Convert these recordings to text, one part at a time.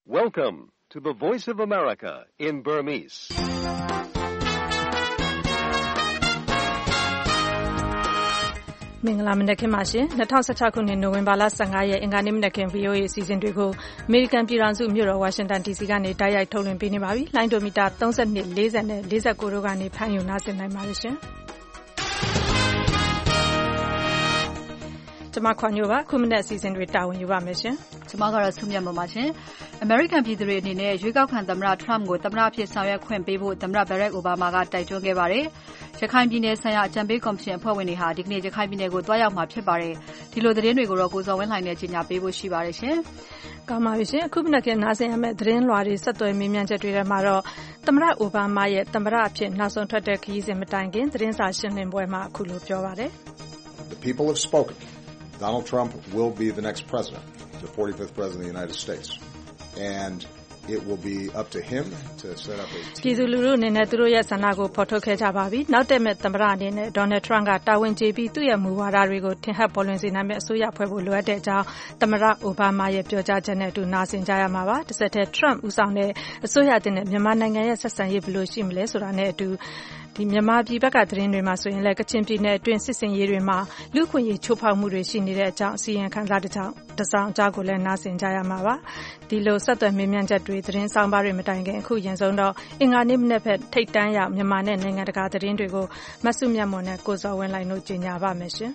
Welcome to the Voice of America in Burmese. ။မင်္ဂလာမနက်ခင်းပါရှင်။2016ခုနှစ်နိုဝင်ဘာလ15ရက်အင်္ဂါနေ့မနက်ခင်း VOA အစီအစဉ်တွေကိုအမေရိကန်ပြည်ထောင်စုမြို့တော်ဝါရှင်တန် DC ကနေတိုက်ရိုက်ထုတ်လွှင့်ပေးနေပါပြီ။လိုင်းဒိုမီတာ32 40နဲ့49တို့ကနေဖမ်းယူနားဆင်နိုင်ပါရှင်။ကျွန်မခွန်ညိုပါခုမနေ့အစီအစဉ်တွေတာဝန်ယူပါမယ်ရှင်။ကျွန်မကတော့ဆုမြတ်မပါရှင်။ American ပြည်သူတွေအနေနဲ့ရွေးကောက်ခံသမ္မတ Trump ကိုသမ္မတအဖြစ်ဆောင်ရွက်ခွင့်ပေးဖို့သမ္မတ Barack Obama ကတိုက်တွန်းခဲ့ပါတယ်။ရခိုင်ပြည်နယ်ဆိုင်ရာအကြံပေးကော်မရှင်အဖွဲ့ဝင်တွေဟာဒီကနေ့ရခိုင်ပြည်နယ်ကိုတွားရောက်မှာဖြစ်ပါတယ်။ဒီလိုသတင်းတွေကိုတော့ကိုစော်ဝင်းလှိုင်နဲ့ကြီးညာပေးဖို့ရှိပါတယ်ရှင်။ကောင်းပါပြီရှင်။အခုမနက်ကနားဆင်ရမယ့်သတင်းလွှာတွေဆက်သွယ်မေးမြန်းချက်တွေထဲမှာတော့သမ္မတ Obama ရဲ့သမ္မတအဖြစ်နောက်ဆုံးထွက်တဲ့ခရီးစဉ်မတိုင်ခင်သတင်းစာရှင်းလင်းပွဲမှာအခုလိုပြောပါတယ်။ The people have spoken.Donald Trump will be the next president, the 45th president of the United States. And it will be up to him to set up a team. ပြည်သူလူထုအနေနဲ့သူတို့ရဲ့ဆန္ဒကိုဖော်ထုတ်ခဲ့ကြပါပြီ။နောက်တက်မဲ့သမ္မတအနေနဲ့ Donald Trump ကတာဝန်ကျေပြီးသူ့ရဲ့မူဝါဒတွေကိုထင်ဟပ်ပေါ်လွင်စေနိုင်မဲ့အစိုးရဖွဲ့ဖို့လိုအပ်တဲ့အကြောင်းသမ္မတ Obama ရဲ့ပြောကြားချက်နဲ့အတူနားဆင်ကြရမှာပါ။တစ်ဆက်တည်း Trump ဦးဆောင်တဲ့အစိုးရအသစ်နဲ့မြန်မာနိုင်ငံရဲ့ဆက်ဆံရေးဘယ်လိုရှိမလဲဆိုတာနဲ့အတူဒီမြန်မာပြည်ဘက်ကသတင်းတွေမှာဆိုရင်လည်းကချင်ပြည်နယ်အတွင်းစစ်စင်ရေးတွေမှာလူ့ခွင့်ရေးချိုးဖောက်မှုတွေရှိနေတဲ့အကြောင်းအစီရင်ခံစာတစ်စောင်အကြောင်းကိုလည်းနားဆင်ကြရမှာပါဒီလိုဆက်သွယ်မေးမြန်းချက်တွေသတင်းဆောင်ပါတွေမတိုင်ခင်အခုရင်ဆုံးတော့အင်္ဂါနေ့မနေ့ဖက်ထိတ်တန်းရောက်မြန်မာနဲ့နိုင်ငံတကာသတင်းတွေကိုမဆုမြတ်မွန်နဲ့ကိုစောဝင်းလှိုင်တို့ကြီးညာပါမယ်ရှင်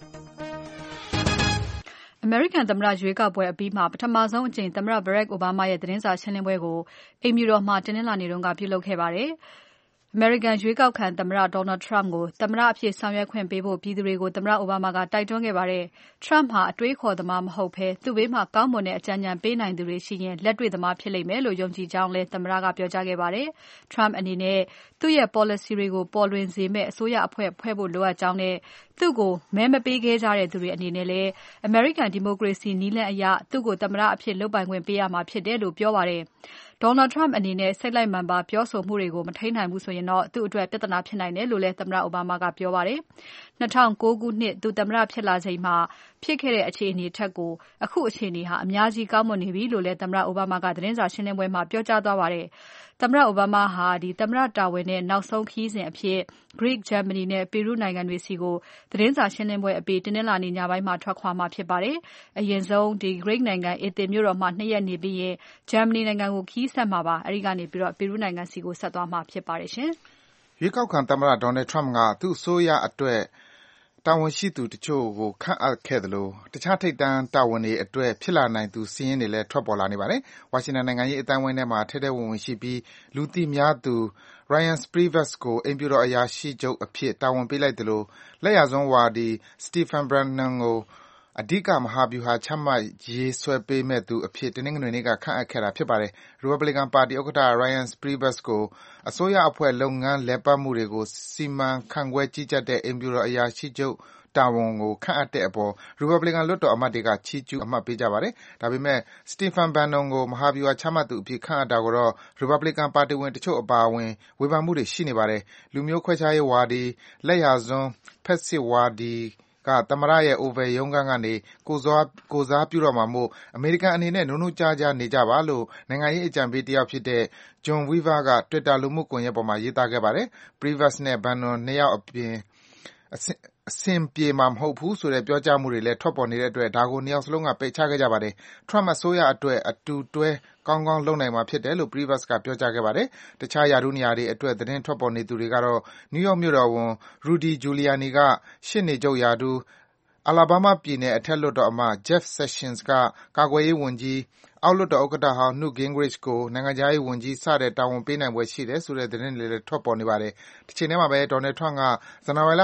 American သမ္မတရွေးကောက်ပွဲအပြီးမှာပထမဆုံးအကြိမ်သမ္မတ Barack Obama ရဲ့သတင်းစာရှင်းလင်းပွဲကိုအိမ်ဖြူတော်မှာတင်းနှင်းလာနေတုန်းကပြုလုပ်ခဲ့ပါတယ်။ American ရွေးကောက်ခံသမ္မတ Donald Trump ကိုသမ္မတအဖြစ်ဆောင်ရွက်ခွင့်ပေးဖို့ပြည်သူတွေကိုသမ္မတ Obama ကတိုက်တွန်းခဲ့ပါတယ်။ Trump ဟာအတွေးခေါ်သမားမဟုတ်ဘဲသူ့ဘေးမှာကောင်းမွန်တဲ့အကြံဉာဏ်ပေးနိုင်သူတွေရှိရင်လက်တွေ့သမားဖြစ်လိမ့်မယ်လို့ယုံကြည်ကြောင်းလည်းသမ္မတကပြောကြားခဲ့ပါတယ်။ Trump အနေနဲ့သူ့ရဲ့ policy တွေကိုပေါ်လွင်စေမယ့်အစိုးရအဖွဲ့ဖွဲ့ဖို့လိုအပ်ကြောင်းနဲ့သူ့ကိုမဲမပေးခဲ့ကြတဲ့သူတွေအနေနဲ့လည်း American Democracy နည်းလမ်းအရသူ့ကိုသမ္မတအဖြစ်လုပ်ပိုင်ခွင့်ပေးရမှာဖြစ်တယ်လို့ပြောပါတယ်။ Donald Trump အနေနဲ့စိတ်လိုက်မာန်ပါပြောဆိုမှုတွေကိုမထိန်းနိုင်ဘူးဆိုရင်တော့သူ့အတွက်ပြဿနာဖြစ်နိုင်တယ်လို့လည်းသမ္မတ Obama ကပြောပါတယ်။2009ခုနှစ်သူသမ္မတဖြစ်လာချိန်မှာဖြစ်ခဲ့တဲ့အခြေအနေထက်ကိုအခုအခြေအနေဟာအများကြီးကောင်းမွန်နေပြီလို့လည်းသမ္မတ Obama ကသတင်းစာရှင်းလင်းပွဲမှာပြောကြားသွားပါတယ်။သမ္မတ Obama ဟာသမ္မတတာဝန်နဲ့နောက်ဆုံးခရီးစဉ်အဖြစ် Greece, Germany နဲ့ Peru နိုင်ငံတွေဆီကိုသတင်းစာရှင်းလင်းပွဲအပြီးတင်းနှင်းလာနေညပိုင်းမှာထွက်ခွာမှာဖြစ်ပါတယ်။အရင်ဆုံးGreece နိုင်ငံ Athens မြို့တော်မှာ2ရက်နေပြီးရင် Germany နိုင်ငံကိုခရီးဆက်မှာပါ။အဲဒီကနေပြီးတော့ Peru နိုင်ငံစီကိုဆက်သွားမှာဖြစ်ပါတယ်ရှင်။ရွေးကောက်ခံသမ္မတ Donald Trump ကသူ့အစိုးရအတွက်တာဝန်ရှိသူတချို့ကိုခန့်အပ်ခဲ့သလိုတခြားထိပ်တန်းတာဝန်တွေအတွက်ဖြစ်လာနိုင်သူစာရင်းတွေလည်းထွက်ပေါ်လာနေပါတယ်။ဝါရှင်တန်နိုင်ငံရေးအတိုင်းအဝိုင်းထဲမှာထဲထဲဝင်ဝင်ရှိပြီးလူသိများသူ Reince Priebus ကိုအိမ်ဖြူတော်အရာရှိချုပ်အဖြစ်တာဝန်ပေးလိုက်သလိုလက်ယာစွန်းဝါဒီ Stephen Bannon ကိုအဓိကမဟာဗျူဟာချမှတ်ရေးဆွဲပေးမယ့်သူအဖြစ်တနင်္ဂနွေနေ့ကခန့်အပ်ခဲ့တာဖြစ်ပါတယ်။ Republican ပါတီဥက္ကဋ္ဌ Reince Priebus ကိုအစိုးရအဖွဲ့လုပ်ငန်းလည်ပတ်မှုတွေကိုစီမံခန့်ခွဲကြီးကြပ်တဲ့အိမ်ဖြူတော်အရာရှိချုပ်တာဝန်ကိုခန့်အပ်တဲ့အပေါ် Republican လွှတ်တော်အမတ်တွေကချီးကျူးအမှတ်ပေးကြပါတယ်။ဒါပေမဲ့ Stephen Bannon ကိုမဟာဗျူဟာချမှတ်သူအဖြစ်ခန့်အပ်တာကိုတော့ Republican ပါတီဝင်တချို့အပါအဝင်ဝေဖန်မှုတွေရှိနေပါတယ်။လူမျိုးခွဲခြားရေးဝါဒီလက်ယာစွန်းဖက်ဆစ်ဝါဒီကသမ္မတရဲ့ Oval ရုံးခန်းကနေကိုယ်စားပြုတော့မှာမို့အမေရိကန်အနေနဲ့နိုးနိုးကြားကြားနေကြပါလို့နိုင်ငံရေးအကြံပေးတယောက်ဖြစ်တဲ့ John Weaver က Twitter လူမှုကွန်ရက်ပေါ်မှာရေးသားခဲ့ပါတယ်။ Priebus နဲ့ Bannon နှစ်ယောက်အပြင်အဆင်ပြေမှာမဟုတ်ဘူးဆိုတဲ့ပြောကြားမှုတွေလည်းထွက်ပေါ်နေတဲ့အတွက်ဒါကိုနှစ်ယောက်စလုံးကပယ်ချခဲ့ကြပါတယ်။ Trump အစိုးရအတွက်အတူတွဲကောင်းကောင်းလုပ်နိုင်မှာဖြစ်တယ်လို့ Priebus ကပြောကြားခဲ့ပါတယ်။တခြားရာထူးနေရာတွေအတွက်သတင်းထွက်ပေါ်နေသူတွေကတော့ New York မြို့တော်ဝန် Rudy Giuliani ကရှေ့နေချုပ်ရာထူး၊ Alabama ပြည်နယ်အထက်လွှတ်တော်အမတ် Jeff Sessions ကကာကွယ်ရေးဝန်ကြီး၊အောက်လွှတ်တော်ဥက္ကဋ္ဌဟောင်း Newt Gingrich ကိုနိုင်ငံခြားရေးဝန်ကြီးစတဲ့တာဝန်ပေးနိုင်ဖွယ်ရှိတယ်ဆိုတဲ့သတင်းတွေလည်းထွက်ပေါ်နေပါတယ်။တချိန်တည်းမှာပဲ Donald Trump ကဇန်နဝါရီလ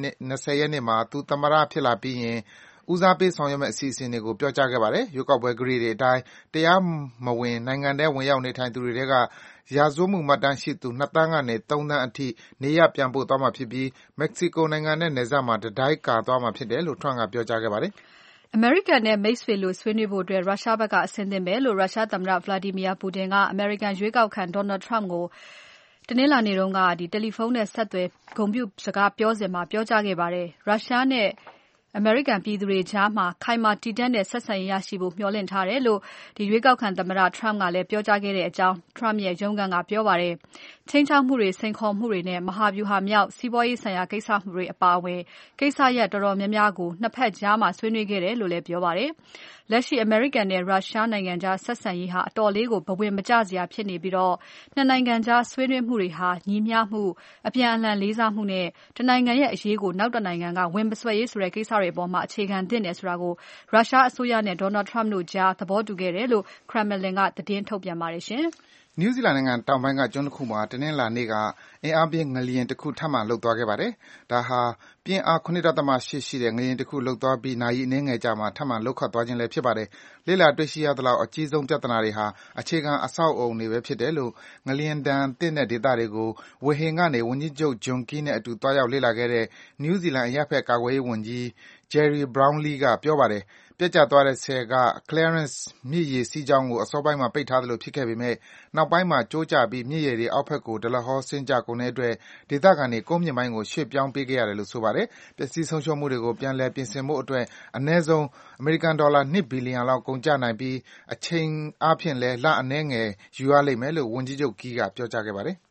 20ရက်နေ့မှာသူသမ္မတဖြစ်လာပြီးရင်ဦးစားပေးဆောင်ရွက်မယ့်အစီအစဉ်တွေကိုပြောကြားခဲ့ပါတယ်။ရွေးကောက်ပွဲကတိတွေအတိုင်းတရားမဝင်နိုင်ငံထဲဝင်ရောက်နေထိုင်သူတွေထဲကရာဇဝတ်မှုမှတ်တမ်းရှိသူ2သန်းကနေ3သန်းအထိနေရပ်ပြန်ပို့သွားမှာဖြစ်ပြီးမက္ကဆီကိုနိုင်ငံနဲ့နယ်စပ်မှာတံတိုင်းကာသွားမှာဖြစ်တယ်လို့ Trump ကပြောကြားခဲ့ပါတယ်။ American နဲ့မိတ်ဆွေလို့ဆွေးနွေးဖို့ရုရှားဘက်ကအဆင်သင့်ပဲလို့ရုရှားသမ္မတ Vladimir Putin က American ရွေးကောက်ခံ Donald Trump ကိုတနင်္လာနေ့တုန်းကတယ်လီဖုန်းနဲ့ဆက်သွယ်ဂုဏ်ပြုစကားပြောစဉ်မှာပြောကြားခဲ့ပါတယ်။ ရုရှားနဲ့အမေရိကန်ပြည်သူတွေကြားမှာခိုင်မာတည်တံ့တဲ့ဆက်ဆံရေးရရှိဖို့မျှော်လင့်ထားတယ်လို့ရွေးကောက်ခံသမ္မတ Trump ကလည်းပြောကြားခဲ့တဲ့အကြောင်း Trump ရဲ့ရုံးခန်းကပြောပါတယ်။ခြိမ်းခြောက်မှုတွေ၊စိန်ခေါ်မှုတွေနဲ့မဟာဗျူဟာမြောက်စီးပွားရေးဆိုင်ရာကိစ္စတွေအပါအဝင်ကိစ္စရပ်တော်တော်များများကိုနှစ်ဖက်ကြားမှာဆွေးနွေးခဲ့တယ်လို့လည်းပြောပါတယ်။လက်ရှိအမေရိကန်နဲ့ရုရှားနိုင်ငံကြားဆက်ဆံရေးဟာအတော်လေးကိုဘဝင်မကျစရာဖြစ်နေပြီးနှစ်နိုင်ငံကြားဆွေးနွေးမှုတွေဟာညီမျှမှုအပြန်အလှန်လေးစားမှုနဲ့တနိုင်ငံရဲ့အရေးကိုနောက်တနိုင်ငံကဝင်မစွက်ရေးဆိုတဲ့ကိစ္စတွေအပေါ်မှာအခြေခံသင့်တယ်ဆိုတာကိုရုရှားအစိုးရနဲ့ Donald Trump တို့ကြားသဘောတူခဲ့တယ်လို့ Kremlin ကသတင်းထုတ်ပြန်ပါတယ်ရှင်။နယူးဇီလန်နိုင်ငံတောင်ပိုင်းကကျွန်းတစ်ခုမှာတနင်္လာနေ့ကအင်အားပြင်းငလျင်တစ်ခုထပ်မံလှုပ်သွားခဲ့ပါတယ်။ဒါဟာပြင်းအား 7.8 ရှိတဲ့ငလျင်တစ်ခုလှုပ်သွားပြီးနာရီအနည်းငယ်ကြာမှထပ်မံလှုပ်ခတ်သွားခြင်းလည်းဖြစ်ပါတယ်။လေ့လာတွေ့ရှိရသလောက်အကြီးဆုံးပြဿနာတွေဟာအခြေခံအဆောက်အအုံတွေပဲဖြစ်တယ်လို့ငလျင်ဒဏ်သင့်တဲ့ဒေသတွေကိုဝေဟင်ကနေဝန်ကြီးချုပ် John Key နဲ့အတူသွားရောက်လေ့လာခဲ့တဲ့နယူးဇီလန်အရပ်ဘက်ကာကွယ်ရေးဝန်ကြီး Jerry Brownlee ကပြောပါတယ်။ပျက်ကျသွားတဲ့ဆည်က Clarence မြစ်ရေစီးကြောင်းကိုအစောပိုင်းမှာပိတ်ထားသလိုဖြစ်ခဲ့ပေမဲ့နောက်ပိုင်းမှာကျိုးကျပြီးမြစ်ရေတွေအောက်ဘက်ကိုဒလဟောဆင်းကျကုန်တဲ့အတွက်ဒေသခံတွေကုန်းမြင့်ပိုင်းကိုရွှေ့ပြောင်းပေးခဲ့ရတယ်လို့ဆိုပါတယ်။ပျက်စီးဆုံးရှုံးမှုတွေကိုပြန်လည်ပြင်ဆင်ဖို့အတွက်အနည်းဆုံးအမေရိကန်ဒေါ်လာ2ဘီလီယံလောက်ကုန်ကျနိုင်ပြီးအချိန်အားဖြင့်လည်းလအနည်းငယ်ယူရလိမ့်မယ်လို့ဝန်ကြီးချုပ် Key ကပြောကြားခဲ့ပါတယ်။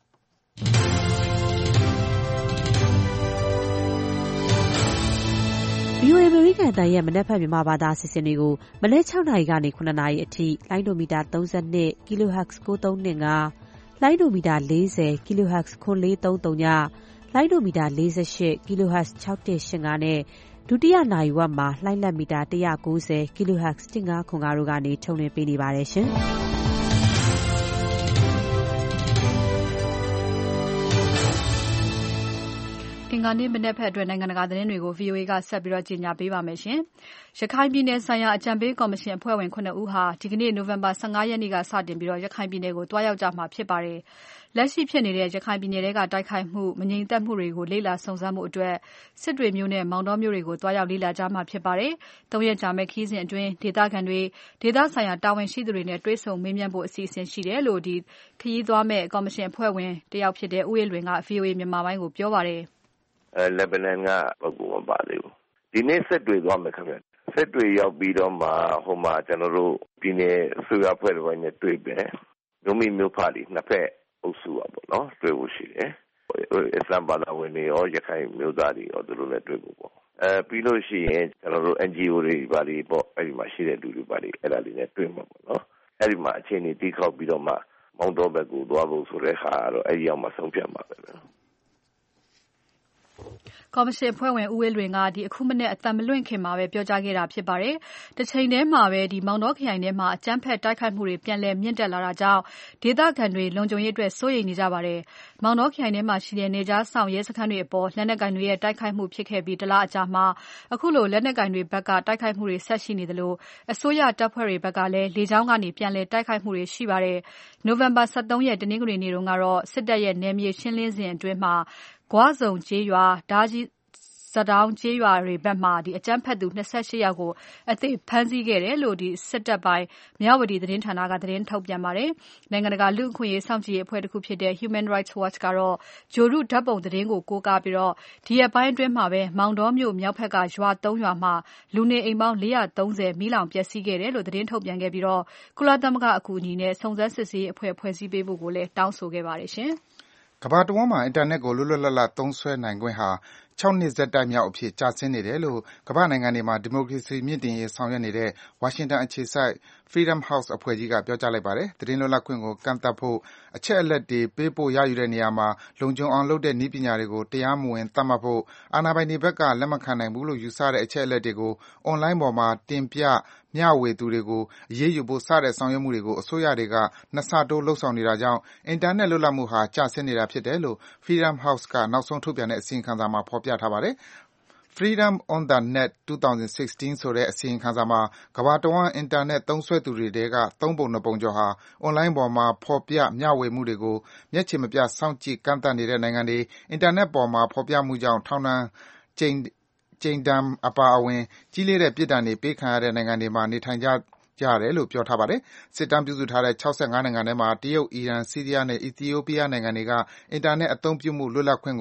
VOA အမေရိကန်အသံရဲ့မနက်ဖြန်မြန်မာဘာသာအစီအစဉ်တွေကိုမနက်6နာရီကနေ9နာရီအထိလိုင်းဒိုမီတာ32 kHz 9325လိုင်းဒိုမီတာ40 kHz 9430ညလိုင်းဒိုမီတာ48 kHz 6185နဲ့ဒုတိယနာရီဝက်မှာလိုင်းလက်မီတာ190 kHz 1505တို့ကနေထုတ်လွှင့်ပေးနေပါတယ်ရှင်။အင်္ဂါနေ့မနက်ဖြန်အတွက်နိုင်ငံတကာသတင်းတွေကို VOA ကဆက်ပြီးကြေညာပေးပါမယ်ရှင်။ရခိုင်ပြည်နယ်ဆိုင်ရာအကြံပေးကော်မရှင်အဖွဲ့ဝင်9ဦးဟာဒီကနေ့နိုဝင်ဘာ15ရက်နေ့ကစတင်ပြီးရခိုင်ပြည်နယ်ကိုတွားရောက်ကြမှာဖြစ်ပါတယ်။လက်ရှိဖြစ်နေတဲ့ရခိုင်ပြည်နယ်ထဲကတိုက်ခိုက်မှုမငြိမ်သက်မှုတွေကိုလေ့လာစုံစမ်းမှုအတွက်စစ်တွေမျိုးနဲ့မောင်တော်မျိုးတွေကိုတွားရောက်လေ့လာကြမှာဖြစ်ပါတယ်။၃ရက်ကြာမယ့်ခရီးစဉ်အတွင်းဒေသခံတွေဒေသဆိုင်ရာတာဝန်ရှိသူတွေနဲ့တွေ့ဆုံမေးမြန်းဖို့အစီအစဉ်ရှိတယ်လို့ခရီးသွားမဲ့ကော်မရှင်အဖွဲ့ဝင်တယောက်ဖြစ်တဲ့ဦးအေးလွင်က VOA မြန်မာပိုင်းကိုပြောပါတယ်။လက်ဘနန်ကပုဂ္ဂိုလ်မပါသေးဘူးဒီနေ့ဆက်တွေ့သွားမယ်ခင်ဗျဆက်တွေ့ရောက်ပြီးတော့မှဟိုမှာကျွန်တော်တို့ပြည်နယ်အစိုးရအဖွဲ့တွေနဲ့တွေ့မယ်မြို့မိမြို့ဖတွေနှစ်ဖက်အုပ်စုပါပေါ့နော်တွေ့ဖို့ရှိတယ်အစ္စလာမ်ဘာသာဝင်တွေရောရခိုင်မျိုးသားတွေရောသူတို့လည်းတွေ့ဖို့ပေါ့ပြီးလို့ရှိရင်ကျွန်တော်တို့ NGO တွေပါတွေပေါ့အဲ့ဒီမှာရှိတဲ့လူတွေပါတွေအဲ့ဒါလေးနဲ့တွေ့မှာပေါ့နော်အဲ့ဒီမှာအခြေအနေတီးခေါက်ပြီးတော့မှမောင်တော်ဘက်ကိုသွားဖို့ဆိုတဲ့ဟာတော့အဲ့ဒီရောက်မှဆုံးဖြတ်မှာပဲကော်မရှင်အဖွဲ့ဝင်ဦးဝေးလွင်ကအခုမနေ့အသက်မလွင့်ခင်မှာပဲပြောကြားခဲ့တာဖြစ်ပါတယ်။တစ်ချိန်တည်းမှာပဲမောင်တော်ခရိုင်ထဲမှာအကြမ်းဖက်တိုက်ခိုက်မှုတွေပြန်လည်မြင့်တက်လာတာကြောင့်ဒေသခံတွေလုံခြုံရေးအတွက်စိုးရိမ်နေကြပါတယ်။မောင်တော်ခရိုင်ထဲမှာရှိတဲ့နေကြားဆောင်ရဲစခန်းတွေအပေါ်လက်နက်ကိုင်တွေရဲ့တိုက်ခိုက်မှုဖြစ်ခဲ့ပြီးတလအကြာမှာအခုလိုလက်နက်ကိုင်တွေဘက်ကတိုက်ခိုက်မှုတွေဆက်ရှိနေသလိုအစိုးရတပ်ဖွဲ့တွေဘက်ကလည်းလေကြောင်းကနေပြန်လည်တိုက်ခိုက်မှုတွေရှိပါတယ်။နိုဝင်ဘာ23ရက်တနင်္ဂနွေနေ့တုန်းကတော့စစ်တပ်ရဲ့နယ်မြေရှင်းလင်းစဉ်အတွင်းမှာဂွစုံကျေးရွာဒါကြီးဇတောင်းကျေးရွာတွေဘက်မှာအကြမ်းဖက်သူ28ယောက်ကိုအသိဖမ်းဆီးခဲ့တယ်လို့စစ်တပ်ပိုင်းမြဝတီသတင်းဌာနကသတင်းထုတ်ပြန်ပါတယ်။နိုင်ငံတကာလူ့အခွင့်အရေးစောင့်ကြည့်ရေးအဖွဲ့တစ်ခုဖြစ်တဲ့ Human Rights Watch ကတော့ဂျိုရုဓာတ်ပုံသတင်းကိုကိုးကားပြီးဒီရက်ပိုင်းအတွင်းမှာပဲမောင်တော်မြို့မြောက်ဘက်ကရွာ3ရွာမှာလူနေအိမ်ပေါင်း430မီးလောင်ပျက်စီးခဲ့တယ်လို့သတင်းထုတ်ပြန်ခဲ့ပြီးကုလသမဂ္ဂအကူအညီနဲ့စုံစမ်းစစ်ဆေးရေးအဖွဲ့ဖွဲ့စည်းပေးဖို့ကိုလည်းတောင်းဆိုခဲ့ပါတယ်ရှင်။ကမ္ဘာတဝန်းမှာအင်တာနက်ကိုလွတ်လွတ်လပ်လပ်သုံးစွဲနိုင်ခွင့်ဟာ6နှစ်ဆက်တိုက်မြောက်အဖြစ်ကျဆင်းနေတယ်လို့ကမ္ဘာ့နိုင်ငံတွေမှာဒီမိုကရေစီမြင့်တင်ရေးဆောင်ရွက်နေတဲ့ဝါရှင်တန်အခြေစိုက် Freedom House အဖွဲ့ကြီးကပြောကြားလိုက်ပါတယ်။သတင်းလွတ်လပ်ခွင့်ကိုကန့်သတ်ဖို့အချက်အလက်တွေပေးပို့ရယူတဲ့နေရာမှာလုံခြုံအောင်လုပ်တဲ့နည်းပညာတွေကိုတရားမဝင်သတ်မှတ်ဖို့အာဏာပိုင်တွေဘက်ကလက်မခံနိုင်ဘူးလို့ယူဆတဲ့အချက်အလက်တွေကိုအွန်လိုင်းပေါ်မှာတင်ပြမျှဝေသူတွေကိုအရေးယူဖို့စတဲ့ဆောင်ရွက်မှုတွေကိုအစိုးရတွေကနှစ်ဆတိုးလှုံ့ဆော်နေတာကြောင့်အင်တာနက်လွတ်လပ်မှုဟာကျဆင်းနေတာဖြစ်တယ်လို့ Freedom House ကနောက်ဆုံးထုတ်ပြန်တဲ့အစီရင်ခံစာမှာဖော်ပြထားပါတယ်။ Freedom on the Net 2016ဆိုတဲ့အစီရင်ခံစာမှာကမ္ဘာတဝန်းအင်တာနက်သုံးစွဲသူတွေထဲက3ပုံ2ပုံကျော်ဟာအွန်လိုင်းပေါ်မှာဖော်ပြမျှဝေမှုတွေကိုမျက်ခြေမပြတ်စောင့်ကြည့်ကန့်သတ်နေတဲ့နိုင်ငံတွေအင်တာနက်ပေါ်မှာဖော်ပြမှုကြောင့်ထောင်ဒဏ်ကြိမ်ဒဏ်အပါအဝင်ကြီးလေးတဲ့ပြစ်ဒဏ်တွေပေးခံရတဲ့နိုင်ငံတွေမှာနေထိုင်ကြရတယ်လို့ပြောထားပါတယ်။စစ်တမ်းပြုစုထားတဲ့65နိုင်ငံထဲမှာတရုတ်၊အီရန်၊ဆီးရီးယားနဲ့အီသီယိုးပီးယားနိုင်ငံတွေကအင်တာနက်အသုံးပြုမှုလွတ်လပ်ခွင့်ကို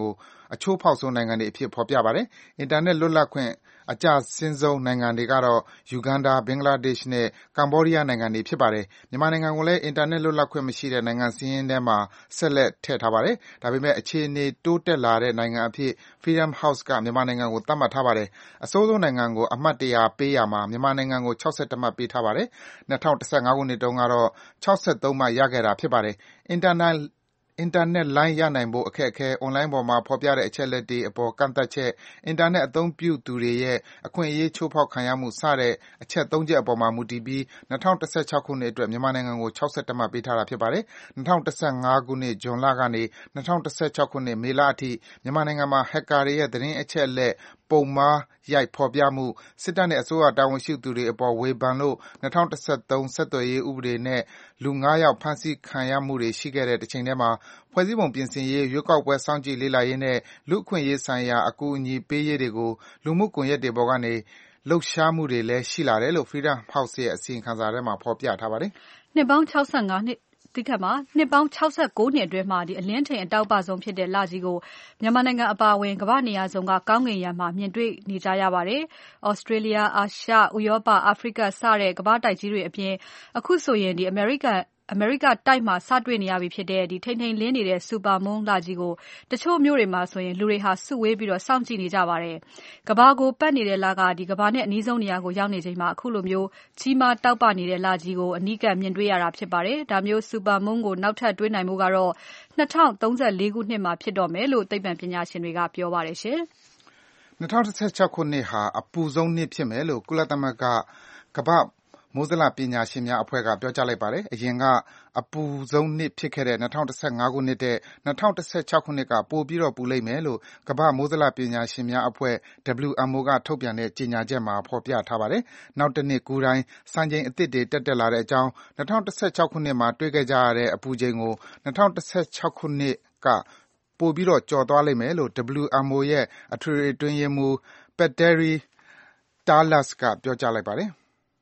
အချိုးဖောက်ဆုံးနိုင်ငံတွေအဖြစ်ဖော်ပြပါတယ်။ အင်တာနက်လွတ်လပ်ခွင့်အကျဆင်းဆုံးနိုင်ငံတွေကတော့ ယူဂန်ဒါ၊ ဘင်္ဂလားဒေ့ရှ်နဲ့ ကမ္ဘောဒီးယားနိုင်ငံတွေဖြစ်ပါတယ်။ မြန်မာနိုင်ငံကိုလည်း အင်တာနက်လွတ်လပ်ခွင့်မရှိတဲ့နိုင်ငံစာရင်းထဲမှာ ဆက်လက်ထည့်ထားပါတယ်။ ဒါပေမဲ့ အခြေအနေတိုးတက်လာတဲ့နိုင်ငံအဖြစ် Freedom House က မြန်မာနိုင်ငံကို သတ်မှတ်ထားပါတယ်။ အဆိုးဆုံးနိုင်ငံကို အမှတ် 100 ပေးရာမှာ မြန်မာနိုင်ငံကို 61 မှတ်ပေးထားပါတယ်။ ၂၀၁၅ ခုနှစ်တုန်းကတော့ 63 မှတ်ရခဲ့တာဖြစ်ပါတယ်။ အင်တာနက်လိုင်းရနိုင်ဖို့အခက်အခဲ၊ အွန်လိုင်းပေါ်မှာဖော်ပြတဲ့အချက်အလက်တွေအပေါ်ကန့်သတ်ချက်၊ အင်တာနက်အသုံးပြုသူတွေရဲ့အခွင့်အရေးချိုးဖောက်ခံရမှု စတဲ့အချက် ၃ ချက်အပေါ်မှာမူတည်ပြီး ၂၀၁၆ ခုနှစ်အတွက် မြန်မာနိုင်ငံကို 61 မှတ်ပေးထားတာဖြစ်ပါတယ်။ ၂၀၁၅ ခုနှစ် ဇွန်လကနေ ၂၀၁၆ ခုနှစ် မေလအထိ မြန်မာနိုင်ငံမှာ Hacker တွေရဲ့ သတင်းအချက်အလက်ပုံမှားရိုက်ဖော်ပြမှု၊ စစ်တပ်နဲ့အစိုးရတာဝန်ရှိသူတွေအပေါ်ဝေဖန်လို့ ၂၀၁၃ ဆက်သွယ်ရေးဥပဒေနဲ့ လူ ၅ ယောက်ဖမ်းဆီးခံရမှုတွေရှိခဲ့တဲ့တချိန်ထဲမှာ ဖွဲ့စည်းပုံပြင်ဆင်ရေး၊ ရွေးကောက်ပွဲစောင့်ကြည့်လေ့လာရေးနဲ့ လူ့အခွင့်အရေးဆိုင်ရာအကူအညီပေးရေးတွေကို လူမှုကွန်ရက်တွေပေါ်ကနေ လှုပ်ရှားမှုတွေလည်းရှိလာတယ်လို့ Freedom House ရဲ့ အစီရင်ခံစာထဲမှာ ဖော်ပြထားပါတယ်။နှစ်ပေါင်း ၆၉ နှစ်အတွင်းမှာ အလင်းထိန်အတောက်ပဆုံးဖြစ်တဲ့လကြီးကိုမြန်မာနိုင်ငံအပါအဝင် ကမ္ဘာ့နေရာစုံက ကောင်းကင်ယံမှာ မြင်တွေ့နေကြရပါတယ်။ Australia, အာရှ၊ ဥရောပ၊ အာဖရိက စတဲ့ကမ္ဘာ့တိုက်ကြီးတွေအပြင် အခုဆိုရင် အမေရိကတိုက်မှာ စတွေ့နေရပြီဖြစ်တဲ့ ထိန်ထိန်လင်းနေတဲ့ Super Moon လကြီးကို တချို့မြို့တွေမှာဆိုရင် လူတွေစုဝေးပြီးစောင့်ကြည့်နေကြပါတယ်။ ကမ္ဘာကိုပတ်နေတဲ့လက ကမ္ဘာနဲ့အနီးဆုံးနေရာကိုရောက်နေချိန်မှာ ခုလိုကြီးမားတောက်ပနေတဲ့လကြီးကို အနီးကပ်မြင်တွေ့ရတာဖြစ်ပါတယ်။ ဒါမျိုး Super Moon ကိုနောက်ထပ်တွေ့နိုင်ဖို့ကတော့ ၂၀၃၄ ခုနှစ်မှာဖြစ်တော့မယ်လို့ သိပ္ပံပညာရှင်တွေက ပြောပါတယ်။၂၀၁၆ ခုနှစ်ဟာ အပူဆုံးနှစ်ဖြစ်မယ်လို့ ကုလသမဂ္ဂ ကမ္ဘာ့မိုးဇလပညာရှင်များအဖွဲ့က ပြောကြားလိုက်ပါတယ်။ အရင်က အပူဆုံးနှစ်ဖြစ်ခဲ့တဲ့ ၂၀၁၅ ခုနှစ်ထက် ၂၀၁၆ ခုနှစ်က ပိုပြီးပူလိမ့်မယ်လို့ ကမ္ဘာ့မိုးဇလပညာရှင်များအဖွဲ့ WMO က ထုတ်ပြန်တဲ့ကြေညာချက်မှာ ဖော်ပြထားပါတယ်။ နောက်တနှစ်ကူးတိုင်း စံချိန်အသစ်တွေတက်လာတဲ့အကြောင်း၊ ၂၀၁၆ ခုနှစ်မှာတွေ့ခဲ့ကြရတဲ့အပူချိန်ကို ၂၀၁၆ ခုနှစ်က ပိုပြီးကျော်သွားလိမ့်မယ်လို့ WMO ရဲ့ အထွေထွေအတွင်းရေးမှူး Petteri Tarlas က ပြောကြားလိုက်ပါတယ်။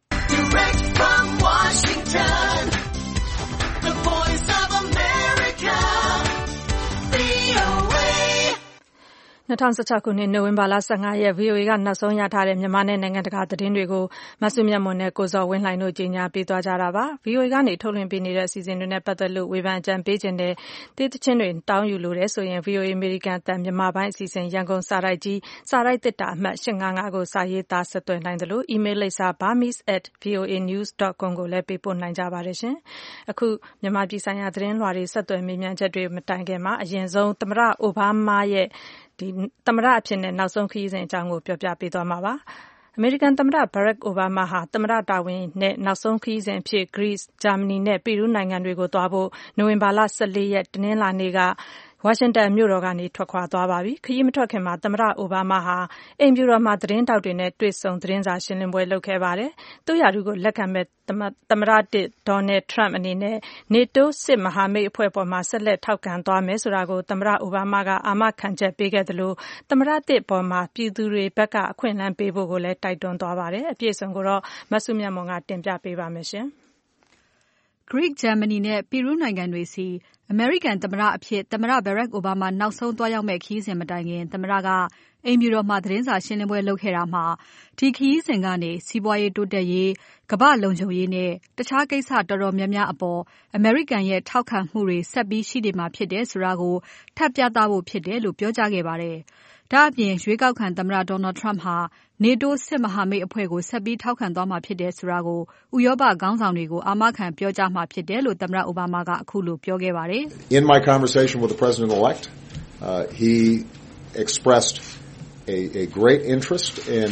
၂၀၁၆ ခုနှစ် နိုဝင်ဘာလ ၁၅ ရက် VOA ကနောက်ဆုံးရထားတဲ့မြန်မာနဲ့နိုင်ငံတကာသတင်းတွေကို မစုမြတ်မွန်နဲ့ကိုဇော်ဝင်းလှိုင်တို့ကြီးညာပေးသွားကြတာပါ။ VOA ကနေထုတ်လွှင့်ပေးနေတဲ့အစီအစဉ်တွေနဲ့ပတ်သက်လို့ ဝေဖန်အကြံပေးချင်တဲ့ တေးသီချင်းတွေတောင်းယူလိုတယ်ဆိုရင် VOA အမေရိကန်အသံမြန်မာပိုင်းအစီအစဉ် ရန်ကုန်စာတိုက်ကြီး စာတိုက်သေတ္တာအမှတ် 855 ကို စာရေးသားဆက်သွယ်နိုင်သလို အီးမေးလ်လိပ်စာ burmese@voanews.com ကိုလည်းပေးပို့နိုင်ကြပါတယ်။ အခု မြန်မာပြည်ဆိုင်ရာသတင်းလွှာတွေဆက်သွယ်မေးမြန်းချက်တွေမတိုင်ခင်မှာ အရင်ဆုံး သမ္မတအိုဘားမားရဲ့သမ္မတအဖြစ်နောက်ဆုံးခရီးစဉ်အကြောင်းကိုပြောပြပေးသွားမှာပါ။ အမေရိကန်သမ္မတ Barack Obama ဟာ သမ္မတတာဝန်နဲ့နောက်ဆုံးခရီးစဉ်အဖြစ် Greece, Germany နဲ့ Peru နိုင်ငံတွေကိုသွားဖို့ နိုဝင်ဘာလ 14 ရက် တနင်္လာနေ့က ဝါရှင်တန်မြို့တော်ကနေထွက်ခွာသွားပါပြီ။ ခရီးမထွက်ခင်မှာ သမ္မတအိုဘားမားဟာ အိမ်ဖြူတော်မှာသတင်းထောက်တွေနဲ့တွေ့ဆုံသတင်းစာရှင်းလင်းပွဲလုပ်ခဲ့ပါတယ်။ သူ့ရာထူးကိုလက်ခံမယ့် သမ္မတသစ် Donald Trump အနေနဲ့ NATO စစ်မဟာမိတ်အဖွဲ့အပေါ်ဆက်လက်ထောက်ခံသွားမယ်ဆိုတာကို သမ္မတအိုဘားမားက အာမခံချက်ပေးခဲ့သလို သမ္မတသစ်အပေါ်ပြည်သူတွေဘက်ကအခွင့်အလမ်းပေးဖို့ကိုလည်းတိုက်တွန်းသွားပါတယ်။ အပြည့်အစုံကိုမစုမြတ်မွန်က တင်ပြပေးပါမယ်။ Greece, Germany နဲ့ Peru နိုင်ငံတွေဆီ အမေရိကန်သမ္မတအဖြစ် သမ္မတ Barack Obama နောက်ဆုံးသွားရောက်မယ့်ခရီးစဉ်မတိုင်ခင် သမ္မတက အိမ်ဖြူတော်မှာသတင်းစာရှင်းပွဲလုပ်ခဲ့တာမှာ ဒီခရီးစဉ်ကနေ စီးပွားရေးတိုးတက်ရေး၊ ကမ္ဘာ့လုံခြုံရေးနဲ့ တခြားကိစ္စတော်တော်များများအပေါ် အမေရိကန်ရဲ့ထောက်ခံမှုတွေဆက်ပြီးရှိနေမှာဖြစ်တယ်ဆိုတာကို ထပ်ပြသဖို့ဖြစ်တယ်လို့ပြောကြားခဲ့ပါတယ်။ ဒါ့အပြင် ရွေးကောက်ခံသမ္မတ Donald Trump ဟာ NATO စစ်မဟာမိတ်အဖွဲ့ကို ဆက်ပြီးထောက်ခံသွားမှာဖြစ်တယ်ဆိုတာကို ဥရောပခေါင်းဆောင်တွေကို အာမခံပြောကြားမှာဖြစ်တယ်လို့ သမ္မတအိုဘားမားကခုလိုပြောခဲ့ပါတယ်။ In my conversation with the President-elect, he expressed a great interest in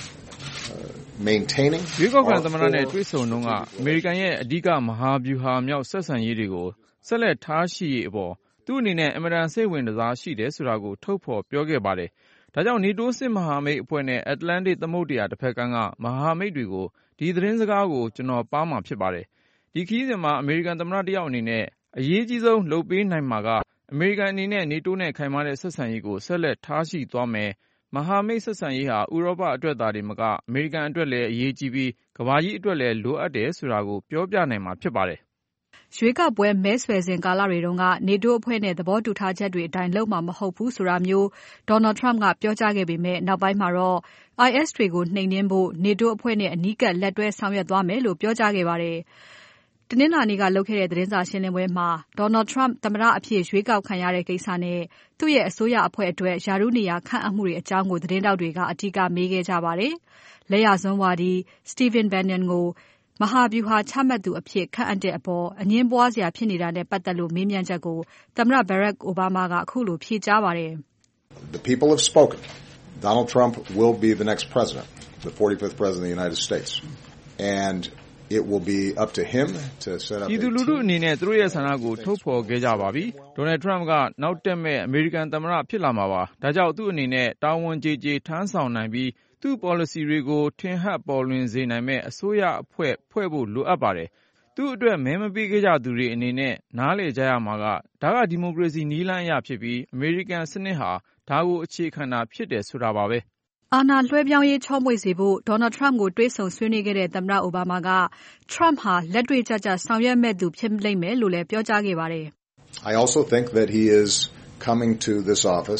maintaining ရွေးကောက်ခံသမ္မတနဲ့တွေ့ဆုံတုန်းကအမေရိကန်ရဲ့အဓိကမဟာဗျူဟာမြောက်ဆက်ဆံရေးတွေကိုဆက်လက်ထားရှိရေးအပေါ်သူ့အနေနဲ့အင်မတန်စိတ်ဝင်စားရှိတယ်ဆိုတာကိုထုတ်ဖော်ပြောခဲ့ပါတယ်။ ဒါကြောင့် NATO စစ်မဟာမိတ်အဖွဲ့နဲ့ Atlantic သမုဒ္ဒရာတဖက်ကမ်းကမဟာမိတ်တွေကို ဒီသတင်းစကားကိုကျွန်တော်ပါးမှာဖြစ်ပါတယ်။ ဒီခရီးစဉ်မှာအမေရိကန်သမ္မတတယောက်အနေနဲ့အရေးကြီးဆုံးလုပ်ပေးနိုင်မှာကအမေရိကန်အနေနဲ့ NATO နဲ့ခိုင်မာတဲ့ဆက်ဆံရေးကိုဆက်လက်ထားရှိသွားမယ်။ မဟာမိတ်ဆက်ဆံရေးဟာဥရောပအတွက်သာမကအမေရိကန်အတွက်လည်းအရေးကြီးပြီးကမ္ဘာကြီးအတွက်လည်းလိုအပ်တယ်ဆိုတာကိုပြောပြနိုင်မှာဖြစ်ပါတယ်။ရွေးကောက်ပွဲမဲဆွယ်စဉ်ကာလတွေတုန်းက NATO အဖွဲ့နဲ့သဘောတူထားချက်တွေအတိုင်းလုပ်မှာမဟုတ်ဘူးဆိုတာမျိုး Donald Trump ကပြောကြားခဲ့ပေမဲ့နောက်ပိုင်းမှာတော့ IS တွေကိုနှိမ်နင်းဖို့ NATO အဖွဲ့နဲ့အနီးကပ်လက်တွဲဆောင်ရွက်သွားမယ်လို့ပြောကြားခဲ့ပါတယ်။ တနင်္လာနေ့ကလုပ်ခဲ့တဲ့သတင်းစာရှင်းပွဲမှာ Donald Trump သမ္မတအဖြစ်ရွေးကောက်ခံရတဲ့ကိစ္စနဲ့သူ့ရဲ့အစိုးရအဖွဲ့အတွက်ရာထူးနေရာခန့်အပ်မှုတွေအကြောင်းကိုသတင်းထောက်တွေကအဓိကမေးခဲ့ကြပါတယ်။ လက်ယာစွန်းဝါဒီ Stephen Bannon ကိုမဟာဗျူဟာချမှတ်သူအဖြစ်ခန့်အပ်တဲ့အပေါ်အငြင်းပွားစရာဖြစ်နေတာနဲ့ပတ်သက်လို့မေးမြန်းချက်ကိုသမ္မတ Barack Obama ကခုလိုဖြေကြားပါတယ်။ The people have spoken. Donald Trump will be the next president, the 45th president of the United States. And it will be up to him to set up ပြည်သူလူထုအနေနဲ့သူတို့ရဲ့ဆန္ဒကိုထုတ်ဖော်ခဲ့ကြပါပြီ။ Donald Trump ကနောက်တက်မဲ့အမေရိကန်သမ္မတဖြစ်လာမှာပါ။ဒါကြောင့်သူ့အနေနဲ့တာဝန်ကျေကျေထမ်းဆောင်နိုင်ပြီးသူ့ policy တွေကိုထင်ဟပ်ပေါ်လွင်စေနိုင်မဲ့အစိုးရအဖွဲ့ဖွဲ့ဖို့လိုအပ်ပါတယ်။သူ့အတွက်မဲမပေးခဲ့ကြသူတွေအနေနဲ့နားလည်ကြရမှာကဒါကဒီမိုကရေစီနည်းလမ်းအရဖြစ်ပြီးအမေရိကန်စနစ်ဟာဒါကိုအခြေခံတာဖြစ်တယ်ဆိုတာပါပဲ။အာဏာလွှဲပြောင်းရေးချောမွေ့စေဖို့ Donald Trump ကိုတွေ့ဆုံဆွေးနွေးခဲ့တဲ့သမ္မတ Obama က Trump ဟာလက်တွေ့ကျကျဆောင်ရွက်မဲ့သူဖြစ်လိမ့်မယ်လို့လည်းပြောကြားခဲ့ပါတယ်။ I also think that he is coming to this office